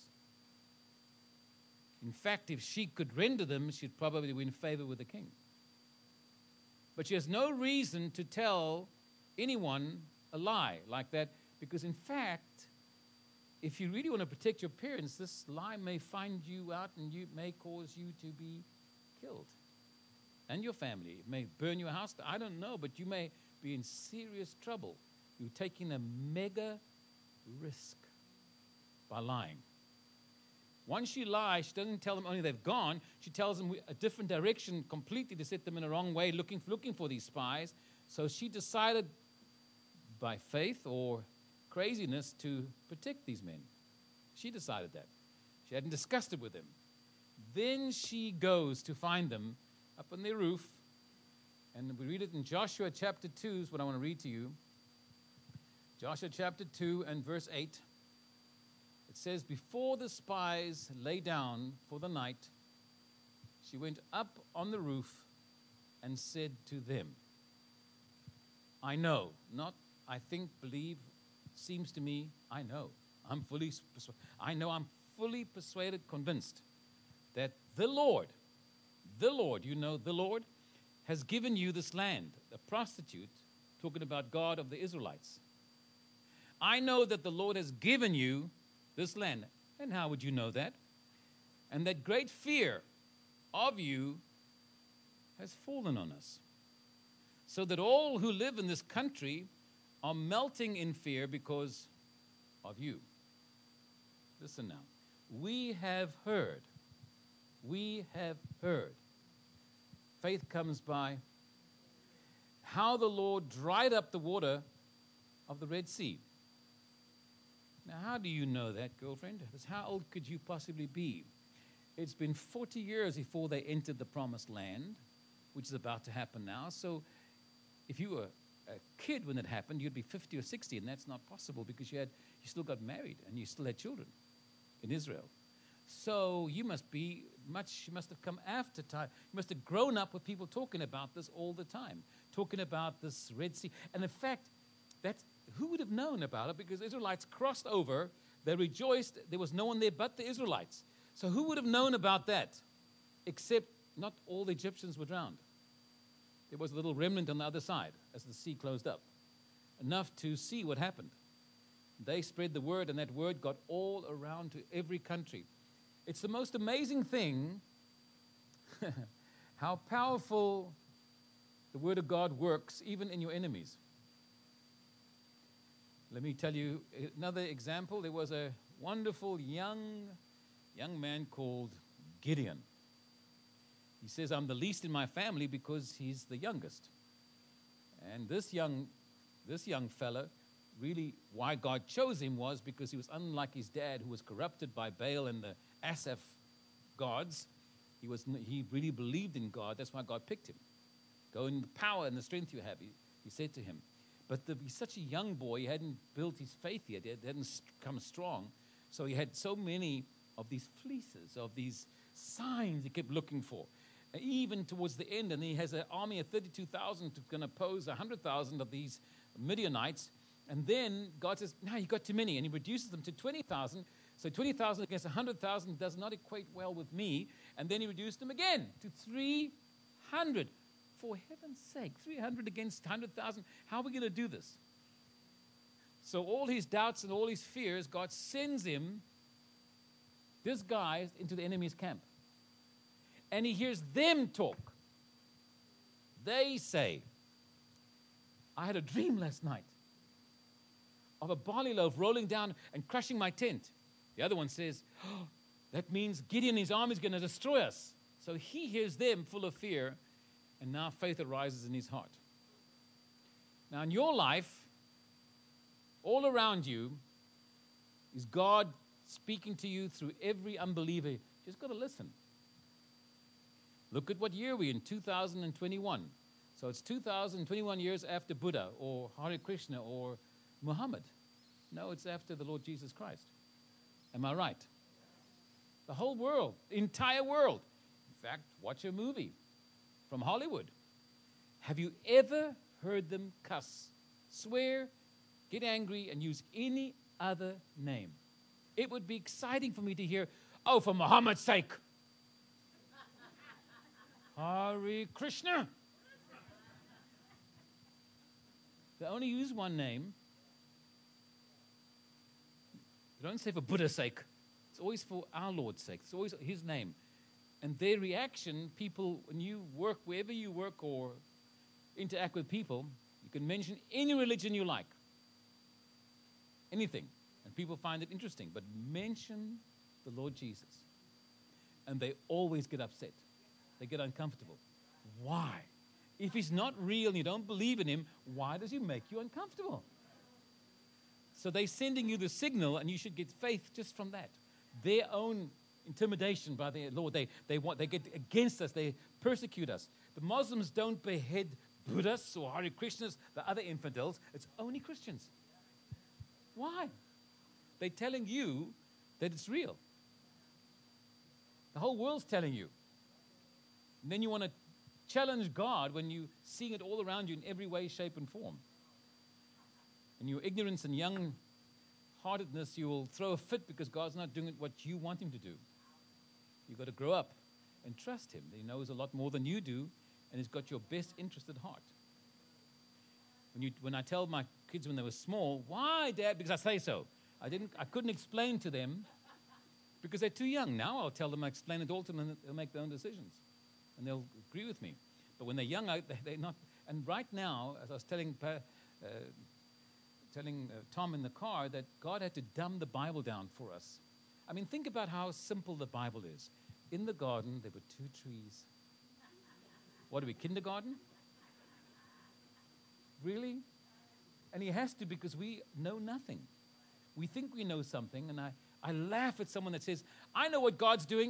In fact, if she could render them, she'd probably win favor with the king. But she has no reason to tell anyone a lie like that, because in fact, if you really want to protect your parents, this lie may find you out and it may cause you to be killed. And your family. It may burn your house. I don't know, but you may be in serious trouble. You're taking a mega risk by lying. Once she lies, she doesn't tell them only they've gone. She tells them a different direction completely to set them in the wrong way, looking for these spies. So she decided by faith or craziness to protect these men. She decided that. She hadn't discussed it with them. Then she goes to find them up on their roof. And we read it in Joshua chapter 2 is what I want to read to you. Joshua chapter 2 and verse 8. It says, before the spies lay down for the night, she went up on the roof and said to them, I know, not I think, believe, seems to me, I know. I'm fully persuaded, convinced that the Lord, you know, the Lord has given you this land. A prostitute, talking about God of the Israelites. I know that the Lord has given you this land. And how would you know that? And that great fear of you has fallen on us. So that all who live in this country are melting in fear because of you. Listen now. We have heard. Faith comes by how the Lord dried up the water of the Red Sea. Now, how do you know that, girlfriend? Because how old could you possibly be? It's been 40 years before they entered the promised land, which is about to happen now. So if you were a kid when it happened, you'd be 50 or 60, and that's not possible because you still got married and you still had children in Israel. So you must have come after time. You must have grown up with people talking about this all the time, talking about this Red Sea. And in fact, who would have known about it? Because the Israelites crossed over, they rejoiced, there was no one there but the Israelites. So who would have known about that? Except not all the Egyptians were drowned. There was a little remnant on the other side as the sea closed up, enough to see what happened. They spread the word, and that word got all around to every country. It's the most amazing thing how powerful the word of God works even in your enemies. Let me tell you another example. There was a wonderful young man called Gideon. He says, I'm the least in my family because he's the youngest. And this young fella, really why God chose him was because he was unlike his dad, who was corrupted by Baal and the Asaph gods. He really believed in God. That's why God picked him. Go in the power and the strength you have, he said to him. But he's such a young boy, he hadn't built his faith yet, he hadn't come strong. So he had so many of these fleeces, of these signs he kept looking for. And even towards the end, and he has an army of 32,000 to going to oppose 100,000 of these Midianites. And then God says, no, you got too many. And he reduces them to 20,000. So 20,000 against 100,000 does not equate well with me. And then he reduced them again to 300. For heaven's sake, 300 against 100,000. How are we going to do this? So all his doubts and all his fears, God sends him disguised into the enemy's camp. And he hears them talk. They say, I had a dream last night of a barley loaf rolling down and crushing my tent. The other one says, oh, that means Gideon and his army is going to destroy us. So he hears them full of fear, and now faith arises in his heart. Now in your life, all around you, is God speaking to you through every unbeliever. You just got to listen. Look at what year we're in, 2021. So it's 2021 years after Buddha or Hare Krishna or Muhammad. No, it's after the Lord Jesus Christ. Am I right? The whole world, the entire world. In fact, watch a movie from Hollywood. Have you ever heard them cuss, swear, get angry, and use any other name? It would be exciting for me to hear, oh, for Muhammad's sake. Hare Krishna. They only use one name. They don't say for Buddha's sake. It's always for our Lord's sake. It's always his name. And their reaction, people, when you work, wherever you work or interact with people, you can mention any religion you like. Anything. And people find it interesting. But mention the Lord Jesus. And they always get upset. They get uncomfortable. Why? If he's not real and you don't believe in him, why does he make you uncomfortable? So they're sending you the signal, and you should get faith just from that. Their own intimidation by the Lord. They get against us. They persecute us. The Muslims don't behead Buddhists or Hare Krishnas, the other infidels. It's only Christians. Why? They're telling you that it's real. The whole world's telling you. And then you want to challenge God when you see it all around you in every way, shape, and form. In your ignorance and young-heartedness, you will throw a fit because God's not doing what you want him to do. You've got to grow up and trust him. He knows a lot more than you do, and he's got your best interest at heart. When I tell my kids when they were small, why, Dad? Because I say so. I couldn't explain to them Because they're too young. Now I'll tell them, I explain it all to them, and they'll make their own decisions. And they'll agree with me. But when they're young, they're not. And right now, as I was telling Tom in the car, that God had to dumb the Bible down for us. I mean, think about how simple the Bible is. In the garden, there were 2 trees. What are we, kindergarten? Really? And he has to, because we know nothing. We think we know something, and I laugh at someone that says, I know what God's doing.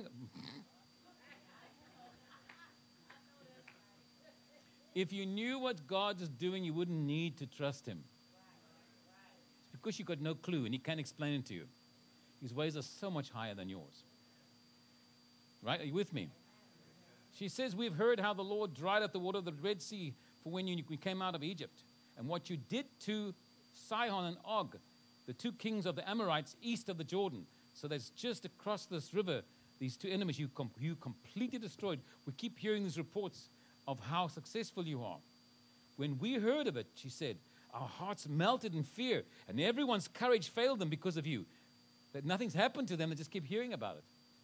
If you knew what God is doing, you wouldn't need to trust him. It's because you've got no clue, and he can't explain it to you. His ways are so much higher than yours. Right? Are you with me? She says, we've heard how the Lord dried up the water of the Red Sea for when you came out of Egypt, and what you did to Sihon and Og, the 2 kings of the Amorites east of the Jordan. So that's just across this river, these 2 enemies you completely destroyed. We keep hearing these reports of how successful you are. When we heard of it, she said, our hearts melted in fear, and everyone's courage failed them because of you. That nothing's happened to them, they just keep hearing about it.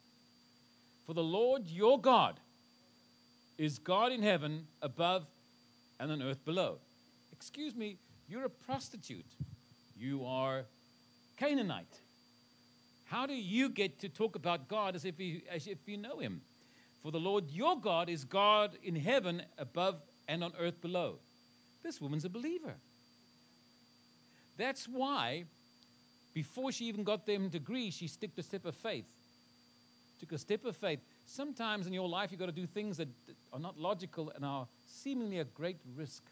For the Lord your God is God in heaven above and on earth below. Excuse me, you're a prostitute. You are Canaanite. How do you get to talk about God as if you know him? For the Lord your God is God in heaven above and on earth below. This woman's a believer. That's why, before she even got them to agree, she took a step of faith. Took a step of faith. Sometimes in your life you've got to do things that are not logical and are seemingly a great risk.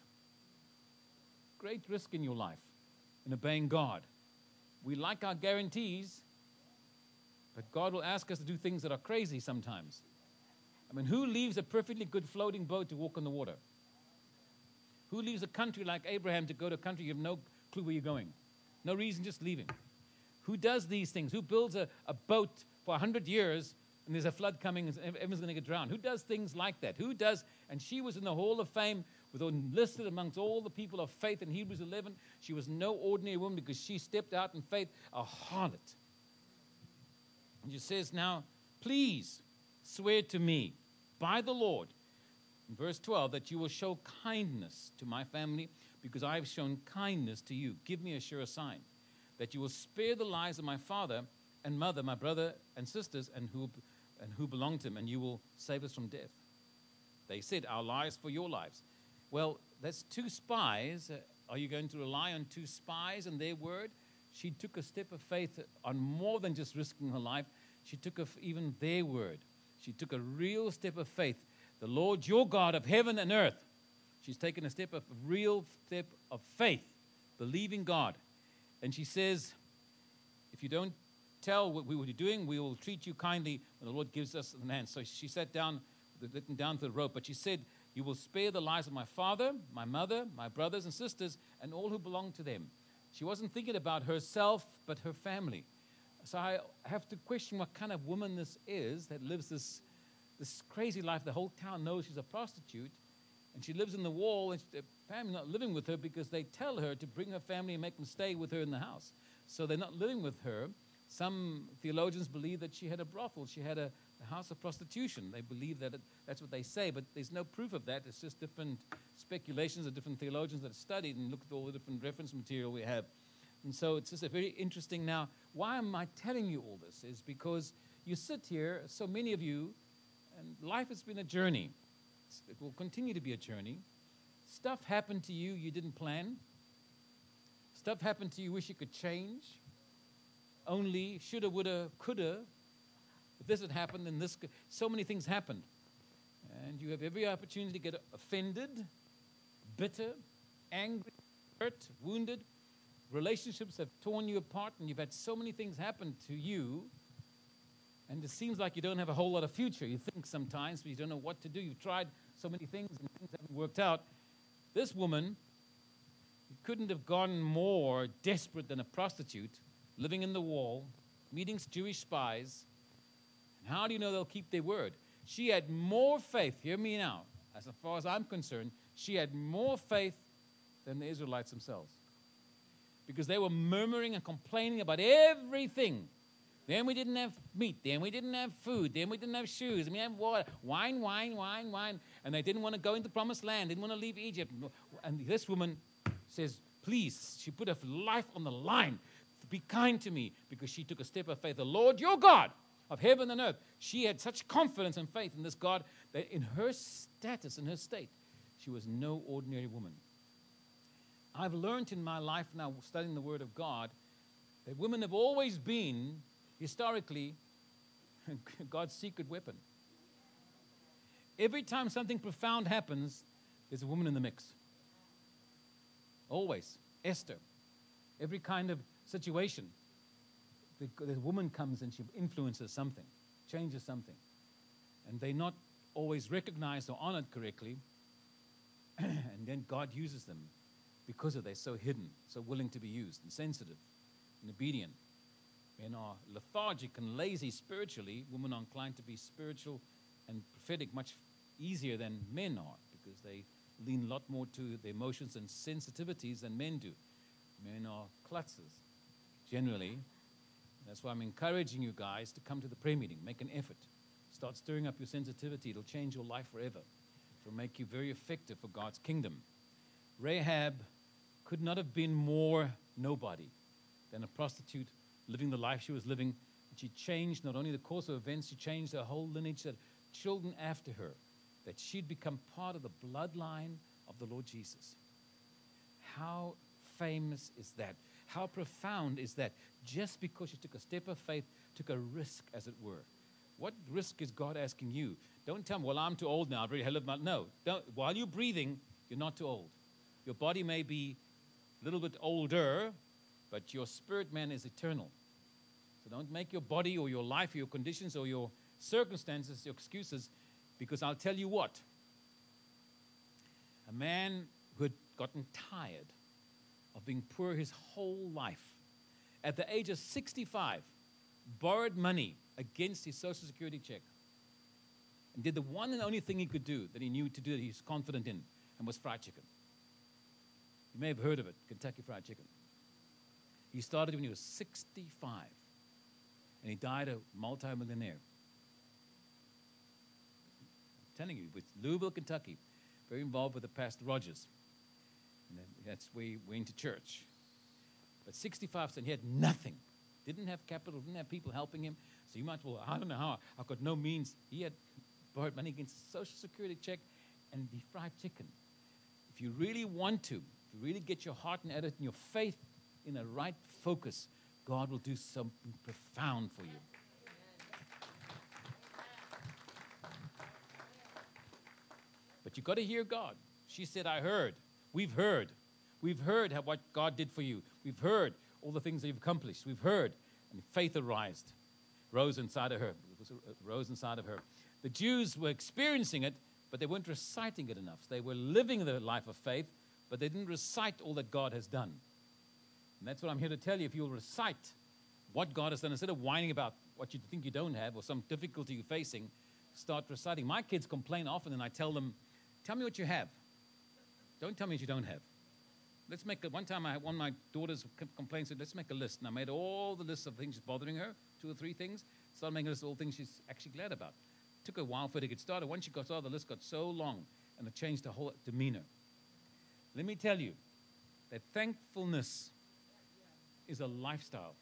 Great risk in your life in obeying God. We like our guarantees, but God will ask us to do things that are crazy sometimes. I mean, who leaves a perfectly good floating boat to walk on the water? Who leaves a country like Abraham to go to a country you have no clue where you're going? No reason, just leaving. Who does these things? Who builds a boat for 100 years and there's a flood coming and everyone's going to get drowned? Who does things like that? Who does? And she was in the Hall of Fame, listed amongst all the people of faith in Hebrews 11. She was no ordinary woman because she stepped out in faith, a harlot. And she says, now, please swear to me by the Lord, in verse 12, that you will show kindness to my family because I have shown kindness to you. Give me a sure sign that you will spare the lives of my father and mother, my brother and sisters, and who belong to him, and you will save us from death. They said, our lives for your lives. Well, that's 2 spies. Are you going to rely on 2 spies and their word? She took a step of faith on more than just risking her life. She took even their word. She took a real step of faith. The Lord your God of heaven and earth. She's taken a real step of faith, believing God. And she says, if you don't tell what we will be doing, we will treat you kindly when the Lord gives us an hand. So she sat down, written down to the rope, but she said, you will spare the lives of my father, my mother, my brothers and sisters, and all who belong to them. She wasn't thinking about herself, but her family. So I have to question what kind of woman this is that lives this crazy life. The whole town knows she's a prostitute, and she lives in the wall, and the family's not living with her because they tell her to bring her family and make them stay with her in the house. So they're not living with her. Some theologians believe that she had a brothel. She had a house of prostitution. They believe that that's what they say, but there's no proof of that. It's just different speculations of different theologians that have studied and looked at all the different reference material we have. And so it's just a very interesting. Now, why am I telling you all this? Is because you sit here, so many of you, and life has been a journey. It will continue to be a journey. Stuff happened to you didn't plan. Stuff happened to you wish you could change. Only shoulda, woulda, coulda. If this had happened, then this could. So many things happened. And you have every opportunity to get offended, bitter, angry, hurt, wounded. Relationships have torn you apart, and you've had so many things happen to you, and it seems like you don't have a whole lot of future. You think sometimes, but you don't know what to do. You've tried so many things, and things haven't worked out. This woman couldn't have gone more desperate than a prostitute, living in the wall, meeting Jewish spies. And how do you know they'll keep their word? She had more faith, hear me now, as far as I'm concerned, she had more faith than the Israelites themselves. Because they were murmuring and complaining about everything Then we didn't have meat. Then we didn't have food. Then we didn't have shoes. We didn't have water. Wine. And they didn't want to go into the promised land. Didn't want to leave Egypt. And this woman says, please, she put her life on the line. Be kind to me, because she took a step of faith. The Lord, your God of heaven and earth. She had such confidence and faith in this God that in her status, in her state, she was no ordinary woman. I've learned in my life now, studying the Word of God, that women have always been, historically, God's secret weapon. Every time something profound happens, there's a woman in the mix. Always. Esther. Every kind of situation, the woman comes and she influences something, changes something. And they're not always recognized or honored correctly. And then God uses them because they're so hidden, so willing to be used, and sensitive and obedient. Men are lethargic and lazy spiritually. Women are inclined to be spiritual and prophetic much easier than men are, because they lean a lot more to their emotions and sensitivities than men do. Men are klutzes, generally. That's why I'm encouraging you guys to come to the prayer meeting. Make an effort. Start stirring up your sensitivity. It'll change your life forever. It'll make you very effective for God's kingdom. Rahab could not have been more nobody than a prostitute living the life she was living. And she changed not only the course of events, she changed her whole lineage, that children after her, that she'd become part of the bloodline of the Lord Jesus. How famous is that? How profound is that? Just because she took a step of faith, took a risk, as it were. What risk is God asking you? Don't tell me, well, I'm too old now. I've already lived my... No. Don't. While you're breathing, you're not too old. Your body may be a little bit older, but your spirit man is eternal. So don't make your body or your life or your conditions or your circumstances your excuses, because I'll tell you what. A man who had gotten tired of being poor his whole life, at the age of 65, borrowed money against his Social Security check and did the one and only thing he could do, that he knew to do, that he was confident in, and was fried chicken. You may have heard of it, Kentucky Fried Chicken. He started when he was 65, and he died a multi-millionaire. I'm telling you, with Louisville, Kentucky, very involved with the Pastor Rogers. And that's where he went to church. But 65, he had nothing. Didn't have capital, didn't have people helping him. So you might, well, I don't know how, I've got no means. He had borrowed money against a Social Security check and the fried chicken. If you really want to, if you really get your heart and attitude and your faith in the right focus, God will do something profound for you. But you've got to hear God. She said, I heard. We've heard. We've heard what God did for you. We've heard all the things that you've accomplished. We've heard. And faith rose inside of her. Rose inside of her. The Jews were experiencing it, but they weren't reciting it enough. They were living the life of faith, but they didn't recite all that God has done. And that's what I'm here to tell you. If you'll recite what God has done, instead of whining about what you think you don't have or some difficulty you're facing, start reciting. My kids complain often, and I tell them, tell me what you have. Don't tell me what you don't have. Let's make one time one of my daughters complained, said, let's make a list. And I made all the lists of things bothering her, 2 or 3 things. Started making a list of all things she's actually glad about. Took a while for her to get started. Once she got started, the list got so long, and it changed the whole demeanor. Let me tell you that thankfulness is a lifestyle.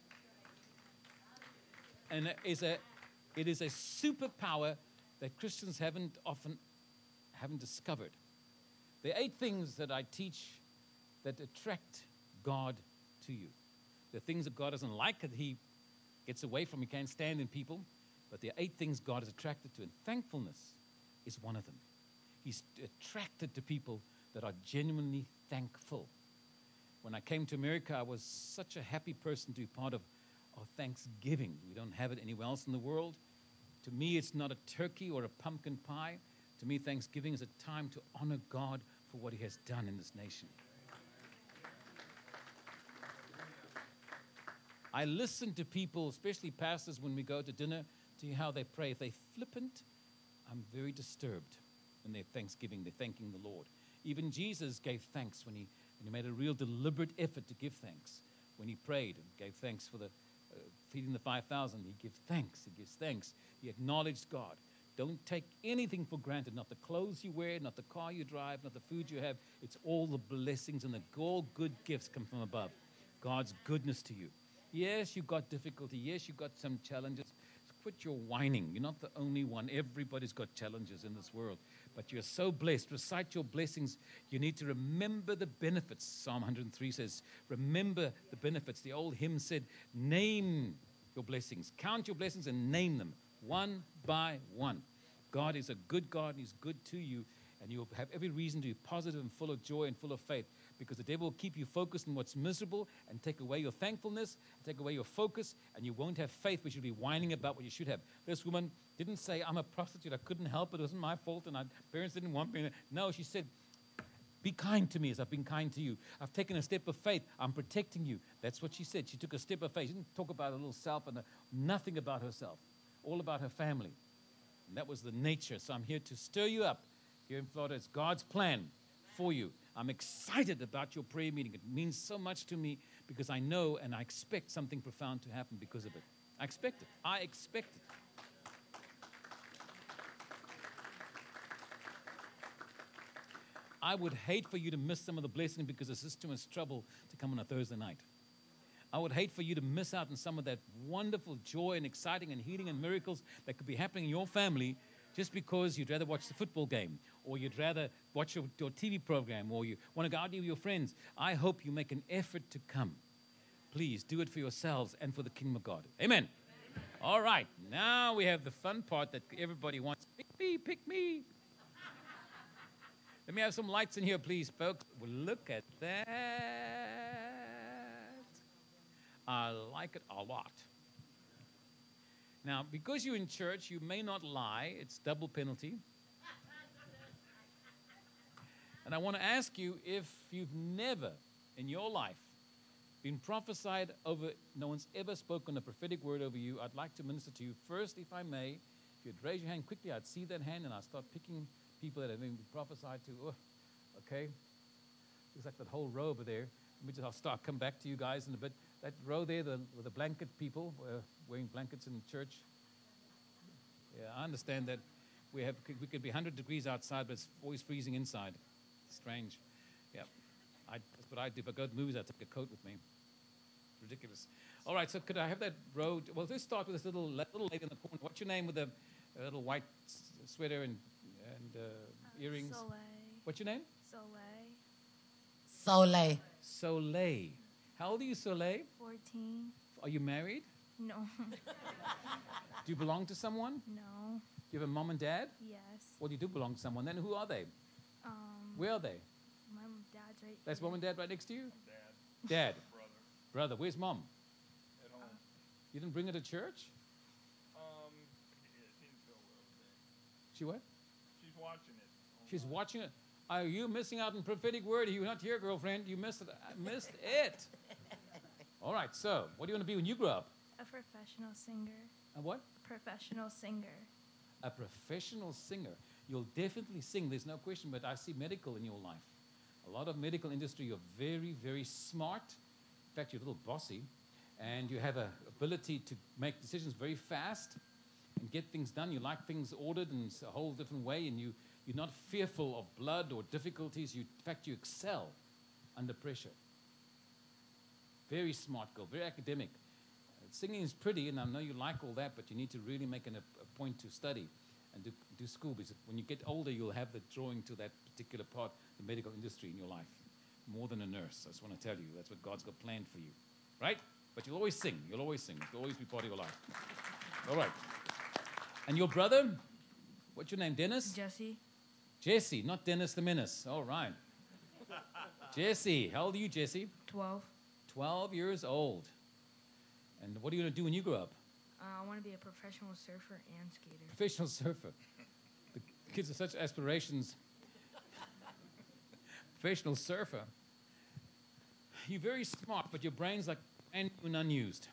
And it is a superpower that Christians haven't discovered. There are 8 things that I teach that attract God to you. The things that God doesn't like, that he gets away from, he can't stand in people. But there are 8 things God is attracted to, and thankfulness is one of them. He's attracted to people that are genuinely thankful. When I came to America, I was such a happy person to be part of Thanksgiving. We don't have it anywhere else in the world. To me, it's not a turkey or a pumpkin pie. To me, Thanksgiving is a time to honor God for what he has done in this nation. I listen to people, especially pastors, when we go to dinner, to hear how they pray. If they're flippant, I'm very disturbed when they're Thanksgiving. They're thanking the Lord. Even Jesus gave thanks when he made a real deliberate effort to give thanks. When he prayed and gave thanks for the feeding the 5,000. He gives thanks. He gives thanks. He acknowledged God. Don't take anything for granted, not the clothes you wear, not the car you drive, not the food you have. It's all the blessings and all good gifts come from above. God's goodness to you. Yes, you got difficulty. Yes, you got some challenges. Quit your whining. You're not the only one. Everybody's got challenges in this world. But you're so blessed. Recite your blessings. You need to remember the benefits. Psalm 103 says, remember the benefits. The old hymn said, name your blessings. Count your blessings and name them one by one. God is a good God, and He's good to you. And you'll have every reason to be positive and full of joy and full of faith, because the devil will keep you focused on what's miserable and take away your thankfulness, take away your focus, and you won't have faith, but you'll be whining about what you should have. This woman didn't say, I'm a prostitute, I couldn't help it, it wasn't my fault, and my parents didn't want me. No, she said, be kind to me as I've been kind to you. I've taken a step of faith. I'm protecting you. That's what she said. She took a step of faith. She didn't talk about her little self and nothing about herself, all about her family. And that was the nature. So I'm here to stir you up. Here in Florida, it's God's plan for you. I'm excited about your prayer meeting. It means so much to me because I know and I expect something profound to happen because of it. I expect it. I expect it. I would hate for you to miss some of the blessing because it's just too much trouble to come on a Thursday night. I would hate for you to miss out on some of that wonderful joy and exciting and healing and miracles that could be happening in your family just because you'd rather watch the football game or you'd rather watch your TV program or you want to go out with your friends. I hope you make an effort to come. Please do it for yourselves and for the kingdom of God. Amen. All right. Now we have the fun part that everybody wants. Pick me, pick me. Let me have some lights in here, please, folks. Well, look at that. I like it a lot. Now, because you're in church, you may not lie. It's double penalty. And I want to ask you, if you've never in your life been prophesied over, no one's ever spoken a prophetic word over you, I'd like to minister to you. First, if I may, if you'd raise your hand quickly, I'd see that hand and I'd start picking people that have been prophesied to. Oh, okay. Looks like that whole row over there. I'll come back to you guys in a bit. That row there, with the blanket people, wearing blankets in church. Yeah, I understand that we could be 100 degrees outside, but it's always freezing inside. Strange. Yeah, that's what I do. If I go to movies, I take a coat with me. Ridiculous. All right, so could I have that row? Well, let's start with this little lady in the corner. What's your name with a little white sweater and earrings? Soleil. What's your name? Soleil. Soleil. How old are you, Soleil? 14. Are you married? No. Do you belong to someone? No. Do you have a mom and dad? Yes. Well, you do belong to someone. Then who are they? Where are they? My dad's right That's here. mom and dad right next to you? Dad. Dad. Brother. Brother. Where's mom? At home. You didn't bring her to church? Yeah, she didn't feel well today. She what? She's watching it. She's watching it. Are you missing out on prophetic word? You're not here, girlfriend. You missed it. I missed it. All right, so what do you want to be when you grow up? A professional singer. A what? Professional singer. A professional singer. You'll definitely sing, there's no question, but I see medical in your life. A lot of medical industry, you're very, very smart. In fact, you're a little bossy, and you have an ability to make decisions very fast and get things done. You like things ordered in a whole different way, and you're not fearful of blood or difficulties. In fact, you excel under pressure. Very smart girl, very academic. Singing is pretty, and I know you like all that, but you need to really make a point to study and do school, because when you get older, you'll have the drawing to that particular part, the medical industry in your life, more than a nurse. I just want to tell you, that's what God's got planned for you, right? But you'll always sing. You'll always sing. It'll always be part of your life. All right. And your brother, what's your name, Dennis? Jesse. Jesse, not Dennis the Menace. All right. Jesse, how old are you, Jesse? 12. 12 years old. And what are you going to do when you grow up? I want to be a professional surfer and skater. Professional surfer. The kids have such aspirations. Professional surfer. You're very smart, but your brain's like brand new and unused.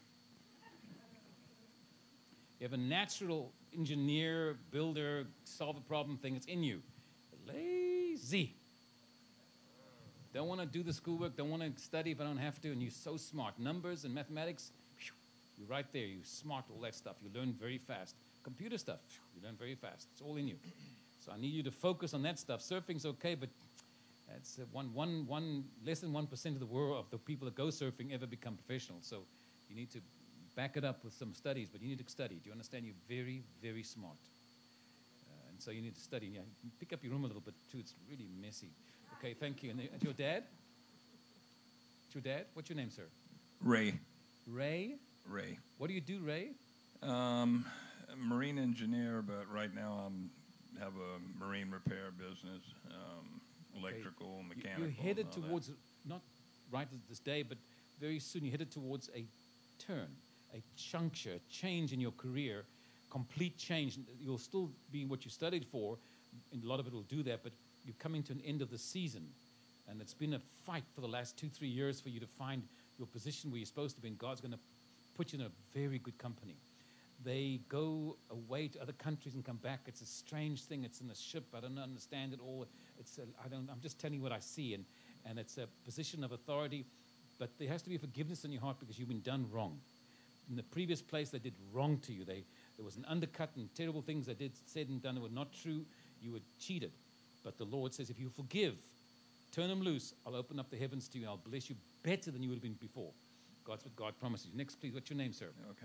You have a natural engineer, builder, solve a problem thing. It's in you. Lazy. Don't want to do the schoolwork. Don't want to study if I don't have to. And you're so smart. Numbers and mathematics, You're right there. You're smart, all that stuff. You learn very fast. Computer stuff, you learn very fast. It's all in you. So I need you to focus on that stuff. Surfing's okay, but that's less than 1% of the world, of the people that go surfing ever become professional. So you need to back it up with some studies, but you need to study. Do you understand? You're very, very smart. And so you need to study. Yeah, pick up your room a little bit, too. It's really messy. Okay, thank you. And your dad? It's your dad? What's your name, sir? Ray. Ray? Ray. What do you do, Ray? A marine engineer, but right now I have a marine repair business, electrical, mechanical. You're headed and all towards, not right at this day, but very soon you're headed towards a turn, a juncture, a change in your career, complete change. You'll still be what you studied for, and a lot of it will do that, but you're coming to an end of the season. And it's been a fight for the last 2-3 years for you to find your position where you're supposed to be, and God's going to put you in a very good company. They go away to other countries and come back. It's a strange thing. It's in a ship. I don't understand it all. I'm just telling you what I see, and it's a position of authority. But there has to be forgiveness in your heart because you've been done wrong. In the previous place, they did wrong to you. There was an undercut and terrible things they did, said and done that were not true. You were cheated. But the Lord says, if you forgive, turn them loose, I'll open up the heavens to you, and I'll bless you better than you would have been before. That's what God promises you. Next, please. What's your name, sir? Okay.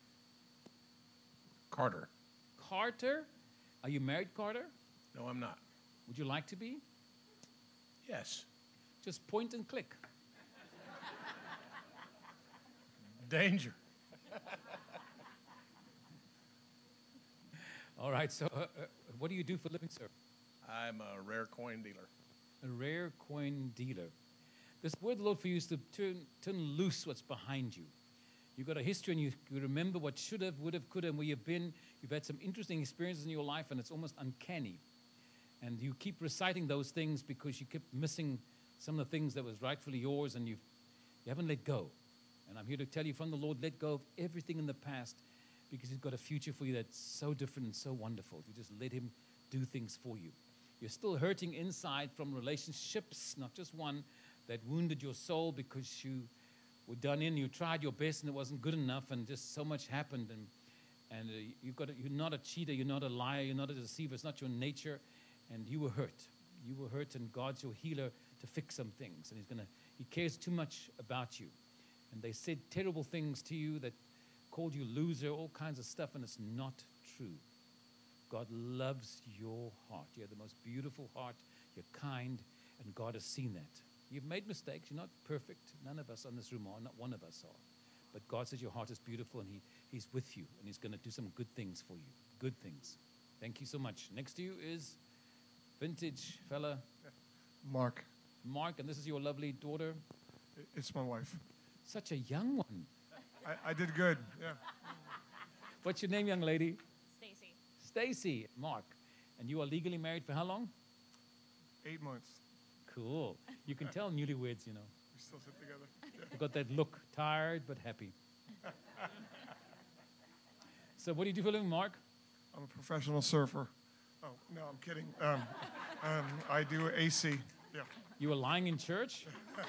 Carter. Carter? Are you married, Carter? No, I'm not. Would you like to be? Yes. Just point and click. Danger. All right, so what do you do for a living, sir? I'm a rare coin dealer. A rare coin dealer. This word, the Lord, for you is to turn loose what's behind you. You've got a history, and you remember what should have, would have, could have, and where you've been. You've had some interesting experiences in your life, and it's almost uncanny. And you keep reciting those things because you kept missing some of the things that was rightfully yours, and you haven't let go. And I'm here to tell you from the Lord, let go of everything in the past, because He's got a future for you that's so different and so wonderful. You just let Him do things for you. You're still hurting inside from relationships, not just one, that wounded your soul because you were done in. You tried your best and it wasn't good enough, and just so much happened. And you're not a cheater, you're not a liar, you're not a deceiver. It's not your nature, and you were hurt. You were hurt, and God's your healer to fix some things. And He cares too much about you. And they said terrible things to you that called you loser, all kinds of stuff, and it's not true. God loves your heart. You have the most beautiful heart. You're kind, and God has seen that. You've made mistakes. You're not perfect. None of us in this room are. Not one of us are. But God says your heart is beautiful, and He's with you, and He's going to do some good things for you. Good things. Thank you so much. Next to you is vintage fella. Mark. Mark, and this is your lovely daughter. It's my wife. Such a young one. I did good, yeah. What's your name, young lady? Stacy. Stacy. Mark. And you are legally married for how long? 8 months. Cool. You can tell newlyweds, you know. We still sit together. Yeah. You've got that look, tired but happy. So what do you do for a living, Mark? I'm a professional surfer. Oh, no, I'm kidding. I do AC, yeah. You were lying in church?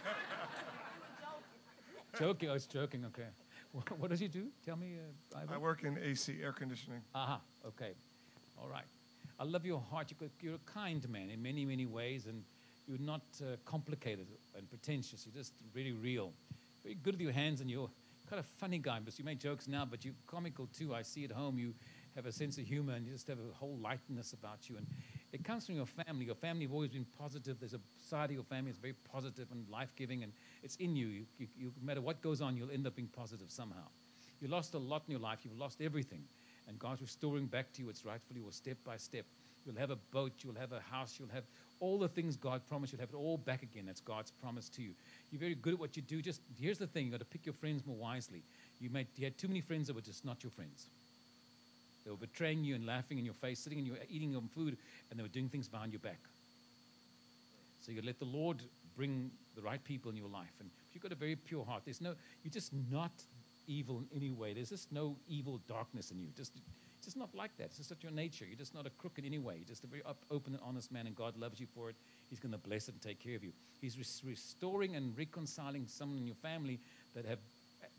Joking. Oh, it's joking, okay. What does he do? Tell me, Ivan. I work in AC, air conditioning. Aha, okay. All right. I love your heart. You're a kind man in many, many ways, and you're not complicated and pretentious. You're just really real. Very good with your hands, and you're kind of funny guy, because you make jokes now, but you're comical too. I see at home you have a sense of humor, and you just have a whole lightness about you. And it comes from your family. Your family have always been positive. There's a side of your family that's very positive and life-giving, and it's in you. No matter what goes on, you'll end up being positive somehow. You lost a lot in your life. You've lost everything. And God's restoring back to you what's rightfully yours, step by step. You'll have a boat. You'll have a house. You'll have all the things God promised. You'll have it all back again. That's God's promise to you. You're very good at what you do. Just here's the thing. You've got to pick your friends more wisely. You had too many friends that were just not your friends. They were betraying you and laughing in your face, sitting and you eating your food, and they were doing things behind your back. So you let the Lord bring the right people in your life. And you've got a very pure heart. You're just not evil in any way. There's just no evil darkness in you. It's just not like that. It's just not your nature. You're just not a crook in any way. You're just a very open and honest man, and God loves you for it. He's going to bless it and take care of you. He's restoring and reconciling someone in your family that have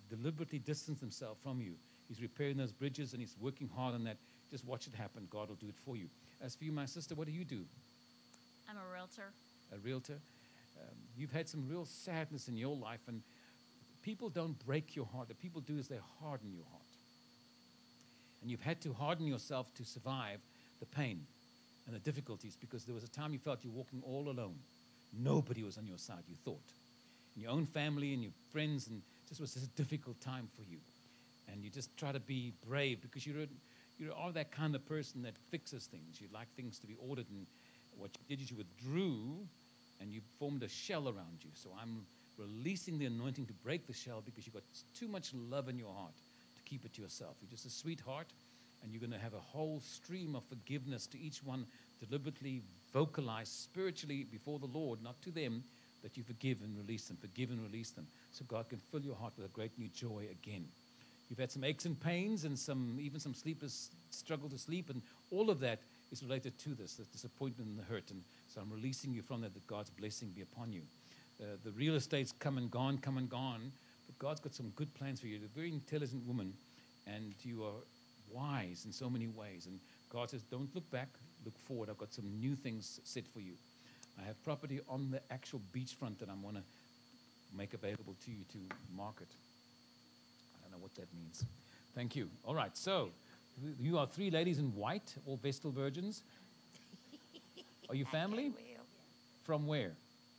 deliberately distanced himself from you. He's repairing those bridges and he's working hard on that. Just watch it happen. God will do it for you. As for you, my sister, what do you do? I'm a realtor. A realtor. You've had some real sadness in your life, and people don't break your heart. What people do is they harden your heart. And you've had to harden yourself to survive the pain and the difficulties, because there was a time you felt you're walking all alone. Nobody was on your side, you thought. In your own family and your friends, and just was a difficult time for you. And you just try to be brave, because you are that kind of person that fixes things. You like things to be ordered, and what you did is you withdrew and you formed a shell around you. So I'm releasing the anointing to break the shell, because you've got too much love in your heart to keep it to yourself. You're just a sweetheart, and you're going to have a whole stream of forgiveness to each one, deliberately vocalize spiritually before the Lord, not to them, that you forgive and release them, forgive and release them, so God can fill your heart with a great new joy again. You've had some aches and pains and even some sleepless struggle to sleep, and all of that is related to this, the disappointment and the hurt. And so I'm releasing you from that God's blessing be upon you. The real estate's come and gone, but God's got some good plans for you. You're a very intelligent woman, and you are wise in so many ways. And God says, don't look back, look forward. I've got some new things set for you. I have property on the actual beachfront that I'm going to make available to you to market. I don't know what that means. Thank you. All right, so you are three ladies in white, all Vestal virgins. Are you family? From where?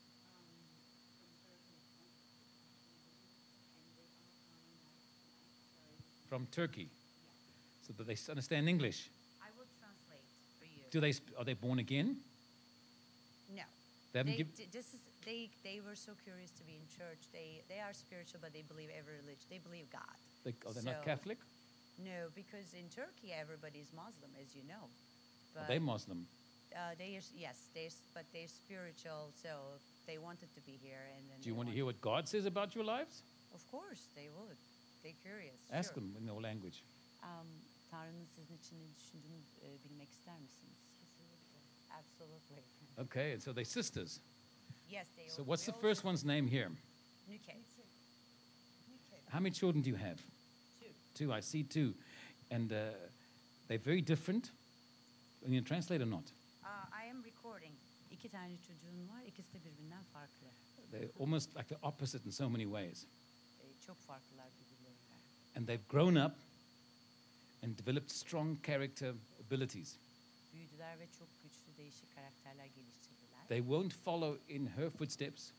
From Turkey. So that they understand English. I will translate for you. Are they born again? No. They haven't they were so curious to be in church. They are spiritual, but they believe every religion. They believe God. Are they not Catholic? No, because in Turkey everybody's Muslim, as you know. Are they Muslim? But they're spiritual, so they wanted to be here. And then do you want to hear what God says about your lives? Of course, they would. They're curious. Ask them in their language. Tanrı'nın sizin için ne düşündüğünü bilmek ister misiniz? Absolutely. Okay, and so they're sisters. Yes, they are. So what's the first one's name here? Nuke. How many children do you have? Two. I see two. And they're very different. Can you translate or not? I am recording. İki tane çocuğun var. İkisi de birbirinden farklı. They're almost like the opposite in so many ways. Çok farklılar birbirlerinden. And they've grown up and developed strong character abilities. Büyüdüler ve çok güçlü değişik karakterler geliştirdiler. They won't follow in her footsteps.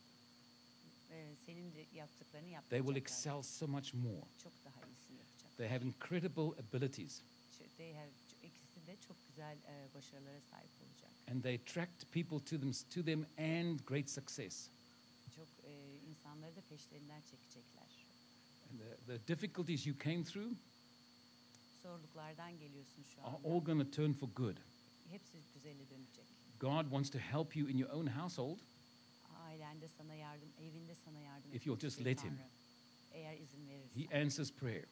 Senin de yaptıklarını yapacaklar. They will excel so much more. Çok daha iyisini yapacaklar. They have incredible abilities. İkisi de çok güzel başarılara sahip olacak. And they attract people to them and great success. Çok insanları da peşlerinden çekecekler. And the difficulties you came through zorluklardan geliyorsun şu are anda. all going to turn for good. Hepsi güzele dönecek. God wants to help you in your own household. Ailende sana yardım, evinde sana yardım if you'll just let Him. Eğer izin verirsen. He answers prayer.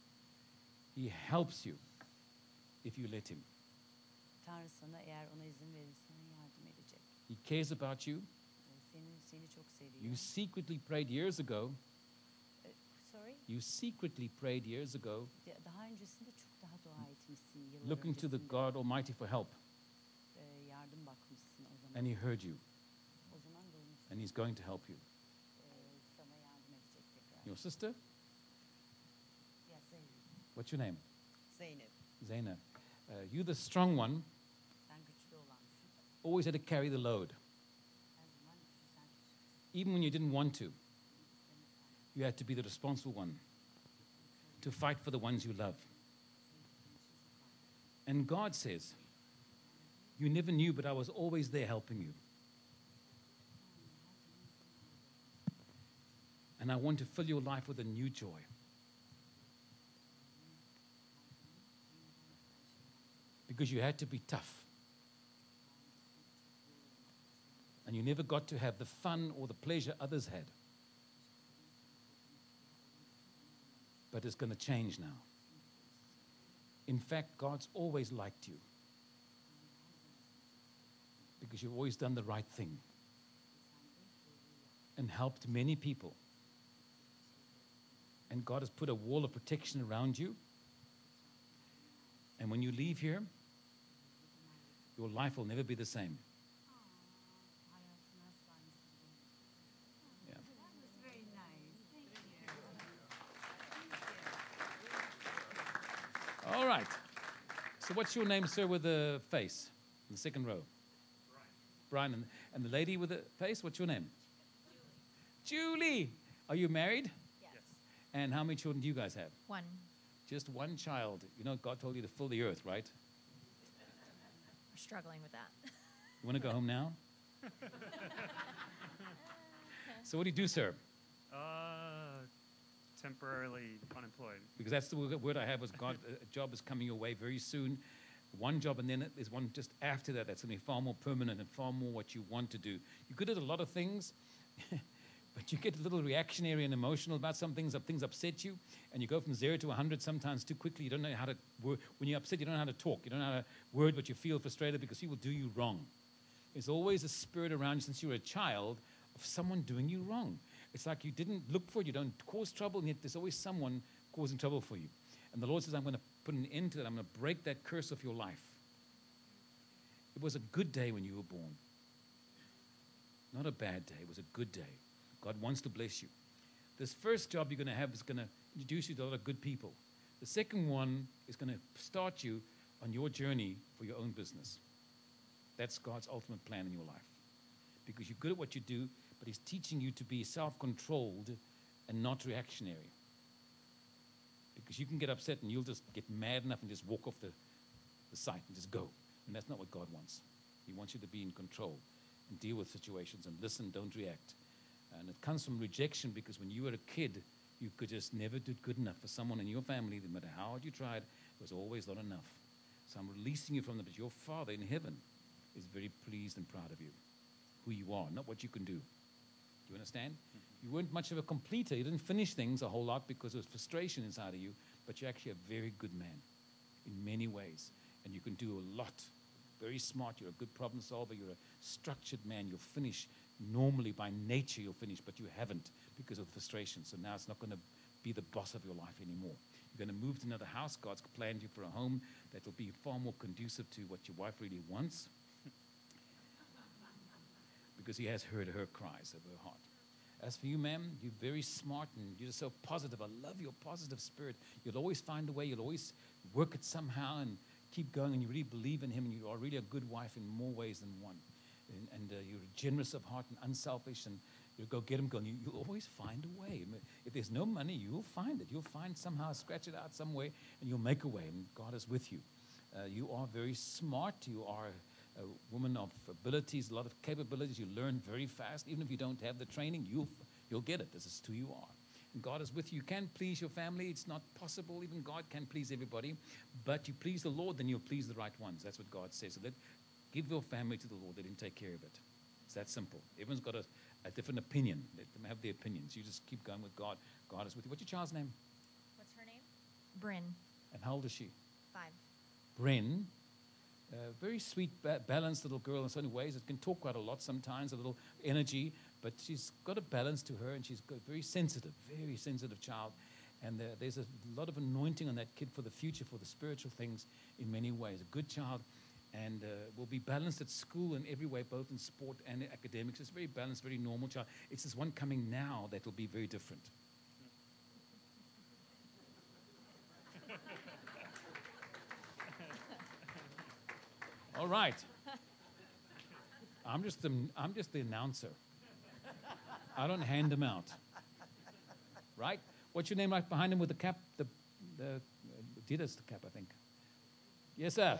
He helps you if you let Him. Tanrı sana eğer ona izin verirsen yardım edecek. He cares about you. Seni çok seviyor. You secretly prayed years ago. Sorry? You secretly prayed years ago. Daha öncesinde çok daha dua etmişsin yıllar looking to the öncesinde. God Almighty for help. Yardım bakmışsın o zaman. And He heard you. O zaman duymuşsun. And He's going to help you. Sana yardım edecek tekrar. Your sister? Yes, Zeynep. What's your name? Zeynep. Zainab. You're the strong one. Sen güçlü olansın. Always had to carry the load. Her zaman sen Even when you didn't want to. You had to be the responsible one. To fight for the ones you love. And God says, you never knew, but I was always there helping you. And I want to fill your life with a new joy. Because you had to be tough. And you never got to have the fun or the pleasure others had. But it's going to change now. In fact, God's always liked you. Because you've always done the right thing. And helped many people. and God has put a wall of protection around you. And when you leave here, your life will never be the same. Yeah. That was very nice. Thank you. All right. So what's your name, sir, with the face in the second row? Brian. And the lady with the face, what's your name? Julie. Are you married? Yes. And how many children do you guys have? One. Just one child. You know, God told you to fill the earth, right? We're struggling with that. You want to go home now? So what do you do, sir? Temporarily unemployed. Because that's the word I have was God, a job is coming your way very soon. One job, and then there's one just after that that's going to be far more permanent and far more what you want to do. You're good at a lot of things, but you get a little reactionary and emotional about some things. Things upset you, and you go from 0 to 100 sometimes too quickly. You don't know how to when you're upset, you don't know how to talk. You don't know how to word what you feel frustrated because people do you wrong. There's always a spirit around you since you were a child of someone doing you wrong. It's like you didn't look for it, you don't cause trouble, and yet there's always someone causing trouble for you. And the Lord says, I'm going to put an end to that. I'm going to break that curse of your life. It was a good day when you were born. Not a bad day. It was a good day. God wants to bless you. This first job you're going to have is going to introduce you to a lot of good people. The second one is going to start you on your journey for your own business. That's God's ultimate plan in your life. Because you're good at what you do, but He's teaching you to be self-controlled and not reactionary. Because you can get upset and you'll just get mad enough and just walk off the site and just go. And that's not what God wants. He wants you to be in control and deal with situations and listen, don't react. And it comes from rejection because when you were a kid, you could just never do good enough for someone in your family. No matter how hard you tried, it was always not enough. So I'm releasing you from that. But your Father in heaven is very pleased and proud of you, who you are, not what you can do. Do you understand? Mm-hmm. You weren't much of a completer. You didn't finish things a whole lot because there was frustration inside of you, but you're actually a very good man in many ways. And you can do a lot. Very smart. You're a good problem solver. You're a structured man. You'll finish normally by nature. You'll finish, but you haven't because of the frustration. So now it's not going to be the boss of your life anymore. You're going to move to another house. God's planned you for a home that will be far more conducive to what your wife really wants. Because He has heard her cries of her heart. As for you, ma'am, you're very smart and you're so positive. I love your positive spirit. You'll always find a way. You'll always work it somehow and keep going. And you really believe in Him. And you are really a good wife in more ways than one. And you're generous of heart and unselfish. And you'll go get Him going. You'll always find a way. If there's no money, you'll find it. You'll find somehow, scratch it out some way, and you'll make a way. And God is with you. You are very smart. You are a woman of abilities, a lot of capabilities. You learn very fast. Even if you don't have the training, you'll get it. This is who you are. And God is with you. You can't please your family. It's not possible. Even God can please everybody. But you please the Lord, then you'll please the right ones. That's what God says. So give your family to the Lord. Let Him take care of it. It's that simple. Everyone's got a different opinion. Let them have their opinions. You just keep going with God. God is with you. What's your child's name? What's her name? Bryn. And how old is she? 5. Bryn. Very sweet, balanced little girl in so many ways. It can talk quite a lot sometimes, a little energy, but she's got a balance to her, and she's got very sensitive child. And there's a lot of anointing on that kid for the future, for the spiritual things in many ways. A good child, and will be balanced at school in every way, both in sport and in academics. It's a very balanced, very normal child. It's this one coming now that will be very different. All right. I'm just the announcer. I don't hand them out. Right? What's your name right behind him with the cap? The Adidas cap, I think. Yes, sir.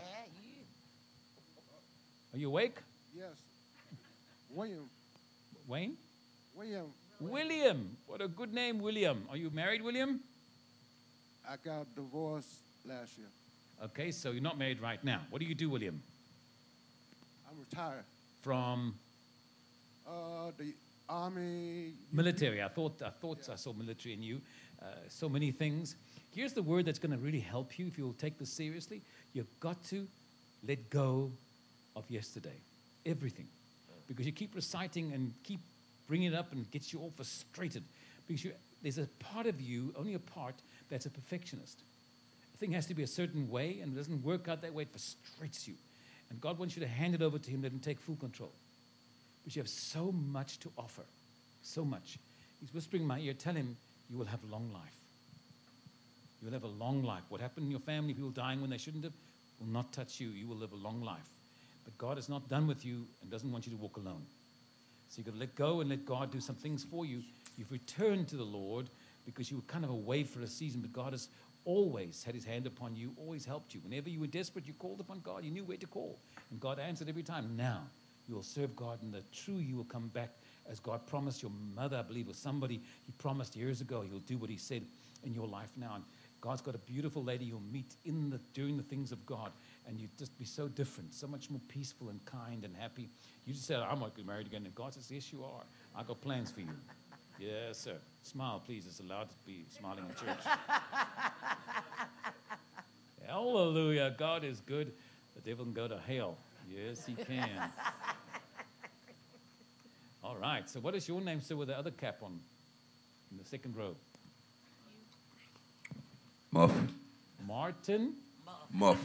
Are you awake? Yes. William. Wayne? William. William. What a good name, William. Are you married, William? I got divorced last year. Okay, so you're not married right now. What do you do, William? I'm retired. From? The Army. Military. I thought I saw military in you. So many things. Here's the word that's going to really help you if you'll take this seriously. You've got to let go of yesterday. Everything. Because you keep reciting and keep bringing it up and it gets you all frustrated. Because there's a part of you, only a part, that's a perfectionist. A thing has to be a certain way, and it doesn't work out that way. It frustrates you. And God wants you to hand it over to him, let him take full control. But you have so much to offer, so much. He's whispering in my ear, tell him you will have a long life. You will have a long life. What happened in your family, people dying when they shouldn't have, will not touch you. You will live a long life. But God is not done with you and doesn't want you to walk alone. So you've got to let go and let God do some things for you. You've returned to the Lord because you were kind of away for a season, but God has always had his hand upon you, always helped you. Whenever you were desperate, you called upon God. You knew where to call. And God answered every time. Now, you will serve God, and the true you will come back as God promised your mother, I believe, or somebody he promised years ago. He'll do what he said in your life now. And God's got a beautiful lady you'll meet doing the things of God, and you'd just be so different, so much more peaceful and kind and happy. You just said, I'm not getting married again. And God says, yes, you are. I've got plans for you. Yes, sir. Smile, please. It's allowed to be smiling in church. Hallelujah. God is good. The devil can go to hell. Yes, he can. All right. So what is your name, sir, with the other cap on in the second row? Muff. Martin? Muff.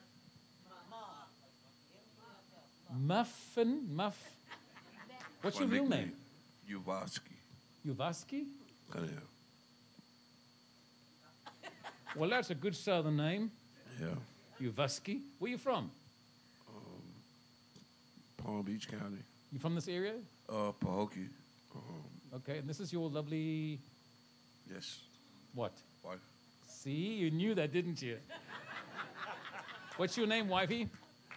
Muffin? Muff? What's your real name? Uvaski. Uvaski? Yeah. Well, that's a good southern name. Yeah. Uvaski. Where you from? Palm Beach County. You from this area? Pahokee. Okay, and this is your lovely... Yes. What? Wife. See, you knew that, didn't you? What's your name, wifey?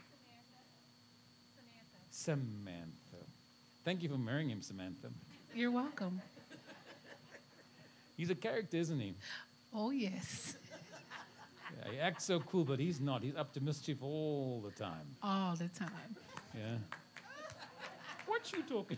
Samantha. Thank you for marrying him, Samantha. You're welcome. He's a character, isn't he? Oh, yes. Yeah, he acts so cool, but he's not. He's up to mischief all the time. All the time. Yeah. What you talking?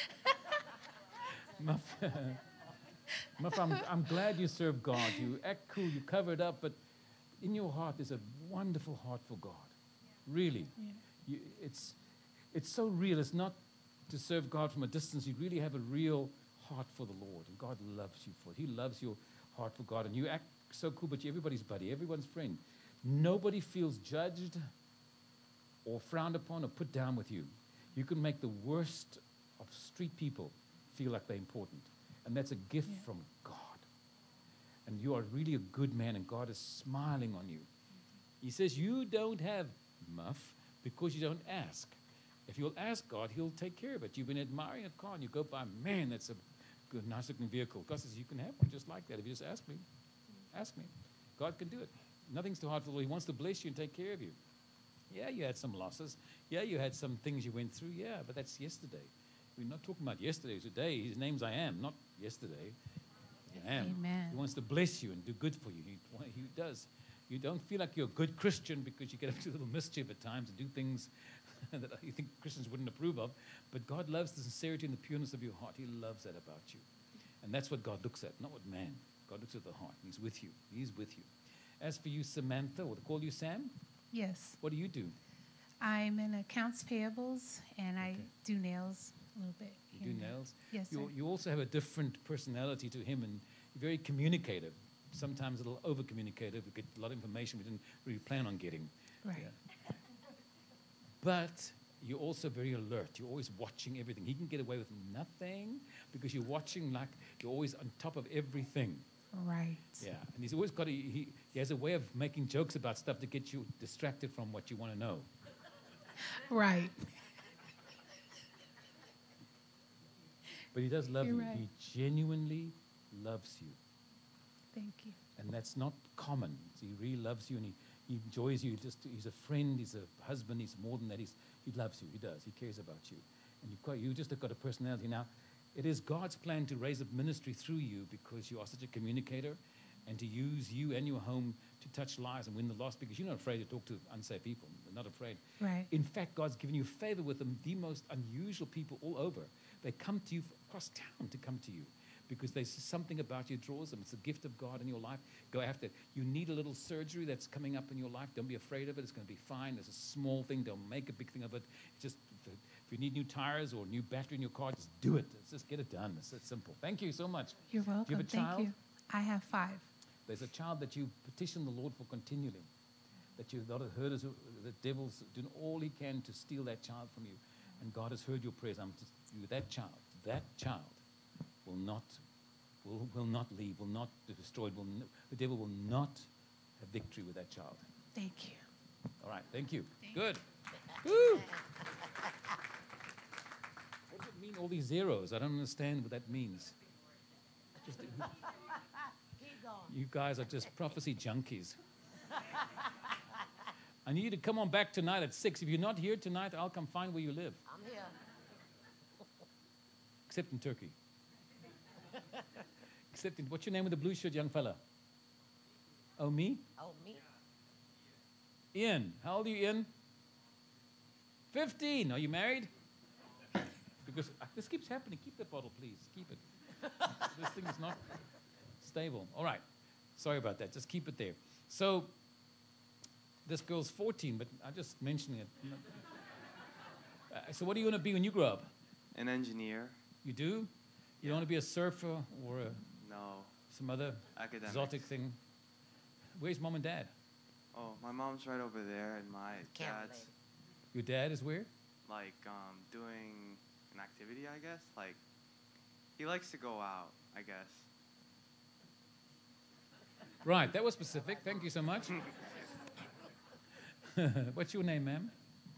Muff, I'm glad you serve God. You act cool, you cover it up, but in your heart there's a wonderful heart for God. Really. Yeah. It's so real. It's not to serve God from a distance. You really have a real heart for the Lord, and God loves you for it. He loves your heart for God, and you act so cool, but you're everybody's buddy, everyone's friend. Nobody feels judged or frowned upon or put down with you. You can make the worst of street people feel like they're important, and that's a gift from God. And you are really a good man, and God is smiling on you. He says you don't have Muff because you don't ask. If you'll ask God, he'll take care of it. You've been admiring a car, and you go by, man, that's a good, nice-looking vehicle. God says you can have one just like that if you just ask me. Ask me. God can do it. Nothing's too hard for the Lord. He wants to bless you and take care of you. Yeah, you had some losses. Yeah, you had some things you went through. Yeah, but that's yesterday. We're not talking about yesterday. Today, his name's I Am, not yesterday. I Am. Amen. He wants to bless you and do good for you. He does. You don't feel like you're a good Christian because you get up to a little mischief at times and do things that you think Christians wouldn't approve of. But God loves the sincerity and the pureness of your heart. He loves that about you. And that's what God looks at, not what man. God looks at the heart. He's with you. He's with you. As for you, Samantha, or they call you Sam? Yes. What do you do? I'm in accounts payables, and I do nails a little bit. You do nails? Yes, sir. You also have a different personality to him, and you're very communicative. Sometimes a little over-communicative. We get a lot of information we didn't really plan on getting. Right. Yeah. But you're also very alert. You're always watching everything. He can get away with nothing because you're watching like you're always on top of everything. Right. Yeah, and he's always got he has a way of making jokes about stuff to get you distracted from what you want to know. Right. But he does love You're you. right. He genuinely loves you. Thank you. And that's not common. So he really loves you, and he enjoys you. He's a friend, he's a husband, he's more than that. He loves you, he does. He cares about you. And you just have got a personality. Now, it is God's plan to raise up ministry through you because you are such a communicator, and to use you and your home to touch lives and win the lost, because you're not afraid to talk to unsaved people. They're not afraid. Right. In fact, God's given you favor with them, the most unusual people all over. They come to you across town to come to you because there's something about you that draws them. It's a gift of God in your life. Go after it. You need a little surgery that's coming up in your life. Don't be afraid of it. It's going to be fine. It's a small thing. Don't make a big thing of it. It's just if you need new tires or new battery in your car, just do it. Just get it done. It's that simple. Thank you so much. You're welcome. Do you have a child? Thank you. I have 5. There's a child that you petition the Lord for continually, that you've not heard as the devil's doing all he can to steal that child from you. And God has heard your prayers. I'm just, that child will not leave, will not be destroyed. The devil will not have victory with that child. Thank you. All right, thank you. Good. Woo. What does it mean, all these zeros? I don't understand what that means. Just, you guys are just prophecy junkies. I need you to come on back tonight at 6. If you're not here tonight, I'll come find where you live. I'm here. Except in Turkey. Except in, what's your name with the blue shirt, young fella? Oh, me? Oh, me. Ian. How old are you, Ian? 15. Are you married? Because this keeps happening. Keep that bottle, please. Keep it. This thing is not stable. All right. Sorry about that. Just keep it there. So, this girl's 14, but I'm just mentioning it. So what do you want to be when you grow up? An engineer. You do? You don't want to be a surfer or No. some other Academics. exotic thing? Where's mom and dad? Oh, my mom's right over there, and my dad's Your dad is where? like doing an activity, I guess. Like he likes to go out, I guess. Right, that was specific. Thank you so much. What's your name, ma'am?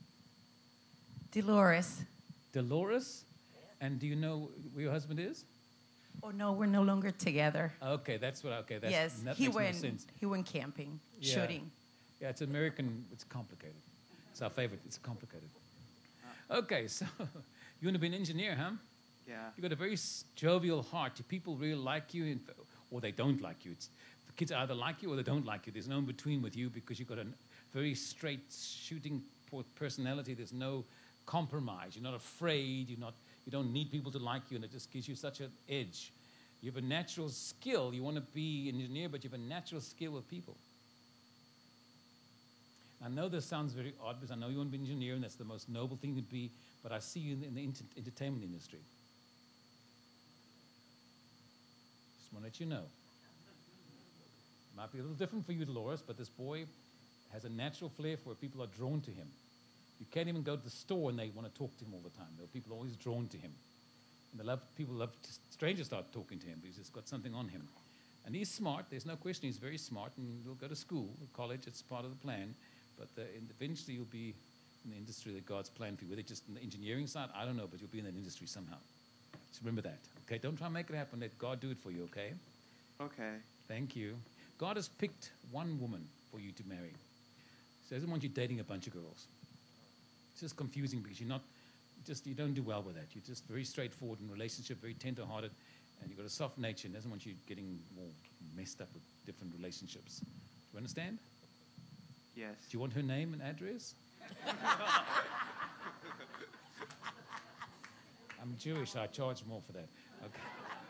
Dolores. Dolores? And do you know where your husband is? Oh no, we're no longer together. Okay, that's what. Okay, that's Yes, that he makes more went. sense. He went camping, Yeah. shooting. Yeah, it's American. It's complicated. It's our favorite. It's complicated. Okay, so you want to be an engineer, huh? Yeah. You got a very jovial heart. People really like you, or they don't like you. The kids either like you or they don't like you. There's no in between with you because you've got a very straight shooting personality. There's no compromise. You're not afraid. You don't need people to like you, and it just gives you such an edge. You have a natural skill. You want to be an engineer, but you have a natural skill with people. I know this sounds very odd because I know you want to be an engineer, and that's the most noble thing to be, but I see you in the entertainment industry. Just want to let you know. Might be a little different for you, Dolores, but this boy has a natural flair for it. People are drawn to him. You can't even go to the store and they want to talk to him all the time. People are always drawn to him. And people love strangers start talking to him because he's got something on him. And he's smart. There's no question. He's very smart, and he'll go to school, college. It's part of the plan. But eventually you'll be in the industry that God's planned for you. Whether just in the engineering side, I don't know, but you'll be in that industry somehow. Just remember that, okay? Don't try and make it happen. Let God do it for you, okay? Okay. Thank you. God has picked one woman for you to marry. So he doesn't want you dating a bunch of girls. It's just confusing because you don't do well with that. You're just very straightforward in relationship, very tender-hearted, and you've got a soft nature and doesn't want you getting more messed up with different relationships. Do you understand? Yes. Do you want her name and address? I'm Jewish. I charge more for that. Okay.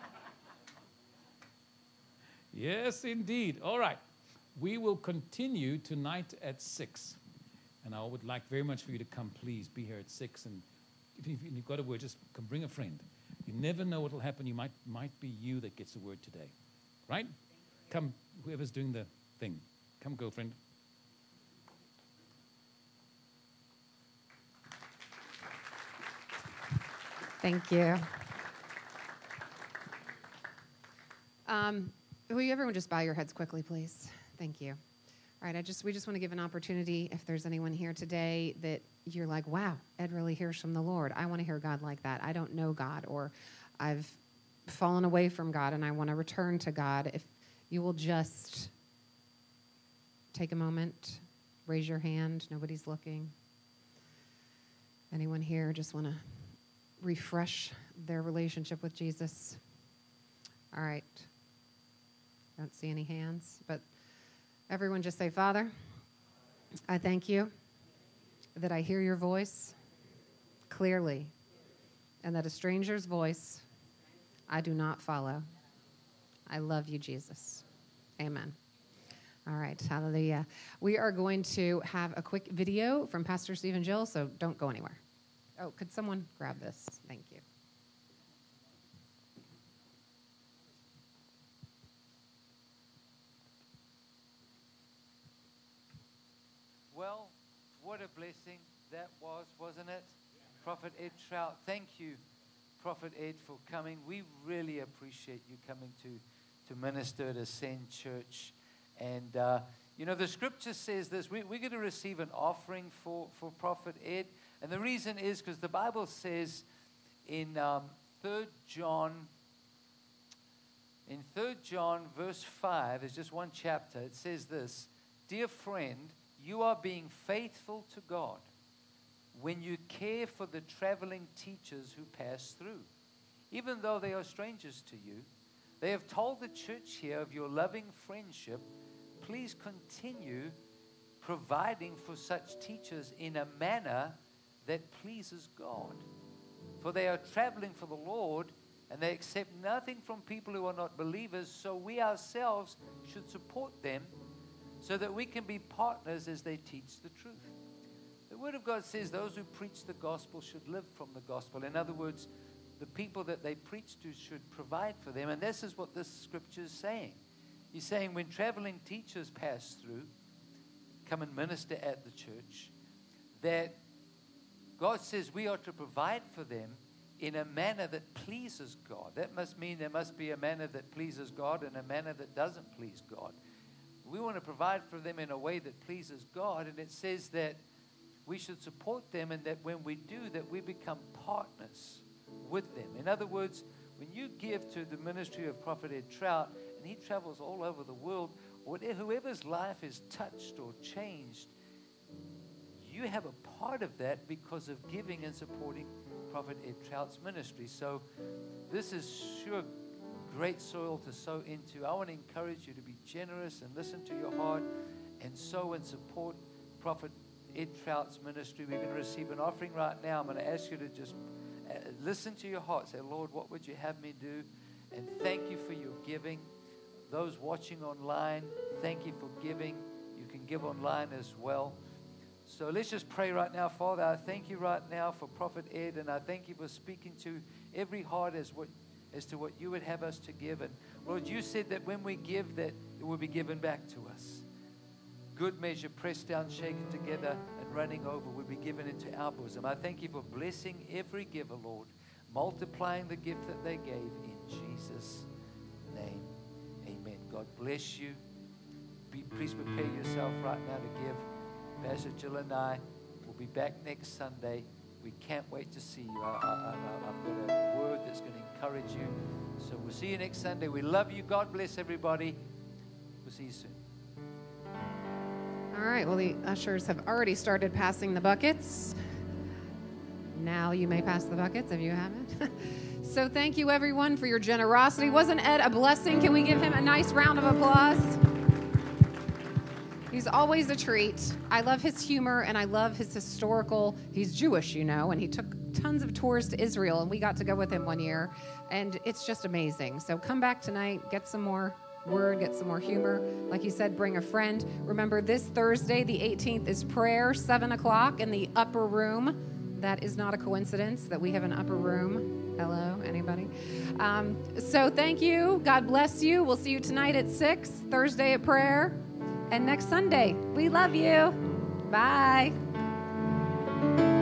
Yes, indeed. All right. We will continue tonight at 6. And I would like very much for you to come, please. Be here at 6. And if you've got a word, just come bring a friend. You never know what will happen. You might be you that gets a word today. Right? Come, whoever's doing the thing. Come, girlfriend. Thank you. Will you everyone just bow your heads quickly, please? Thank you. All right, we just want to give an opportunity if there's anyone here today that you're like, wow, Ed really hears from the Lord. I want to hear God like that. I don't know God, or I've fallen away from God and I want to return to God. If you will just take a moment, raise your hand. Nobody's looking. Anyone here just want to refresh their relationship with Jesus? All right. Don't see any hands, but everyone just say, Father, I thank you that I hear your voice clearly, and that a stranger's voice I do not follow. I love you, Jesus. Amen. All right, hallelujah. We are going to have a quick video from Pastor Stephen Gill, so don't go anywhere. Oh, could someone grab this? Thank you. Well, what a blessing that was, wasn't it? Prophet Ed Trout, thank you, Prophet Ed, for coming. We really appreciate you coming to minister at Ascend Church. And, you know, the scripture says this. We're going to receive an offering for Prophet Ed. And the reason is because the Bible says in 3 John verse 5, there's just one chapter, it says this: "Dear friend, you are being faithful to God when you care for the traveling teachers who pass through. Even though they are strangers to you, they have told the church here of your loving friendship. Please continue providing for such teachers in a manner that pleases God. For they are traveling for the Lord, and they accept nothing from people who are not believers, so we ourselves should support them so that we can be partners as they teach the truth." The Word of God says those who preach the gospel should live from the gospel. In other words, the people that they preach to should provide for them. And this is what this scripture is saying. He's saying when traveling teachers pass through, come and minister at the church, that God says we are to provide for them in a manner that pleases God. That must mean there must be a manner that pleases God and a manner that doesn't please God. We want to provide for them in a way that pleases God, and it says that we should support them, and that when we do that, we become partners with them. In other words, when you give to the ministry of Prophet Ed Trout, and he travels all over the world, whoever's life is touched or changed, you have a part of that because of giving and supporting Prophet Ed Trout's ministry. So this is sure great soil to sow into. I want to encourage you to be generous and listen to your heart and sow and support Prophet Ed Trout's ministry. We're going to receive an offering right now. I'm going to ask you to just listen to your heart. Say, Lord, what would you have me do? And thank you for your giving. Those watching online, thank you for giving. You can give online as well. So let's just pray right now. Father, I thank you right now for Prophet Ed, and I thank you for speaking to every heart as to what you would have us to give. And Lord, you said that when we give, that it will be given back to us. Good measure, pressed down, shaken together, and running over will be given into our bosom. I thank you for blessing every giver, Lord, multiplying the gift that they gave in Jesus' name. Amen. God bless you. Please prepare yourself right now to give. Pastor Jill and I will be back next Sunday. We can't wait to see you. I've got a word that's going to encourage you. So we'll see you next Sunday. We love you. God bless everybody. We'll see you soon. All right, well, the ushers have already started passing the buckets. Now you may pass the buckets if you haven't. So thank you, everyone, for your generosity. Wasn't Ed a blessing? Can we give him a nice round of applause? He's always a treat. I love his humor, and I love his historical. He's Jewish, you know, and he took tons of tours to Israel, and we got to go with him one year, and it's just amazing. So come back tonight, get some more word, get some more humor. Like he said, bring a friend. Remember, this Thursday, the 18th, is prayer, 7 o'clock in the upper room. That is not a coincidence that we have an upper room. Hello, anybody? So thank you. God bless you. We'll see you tonight at 6, Thursday at prayer, and next Sunday. We love you. Bye.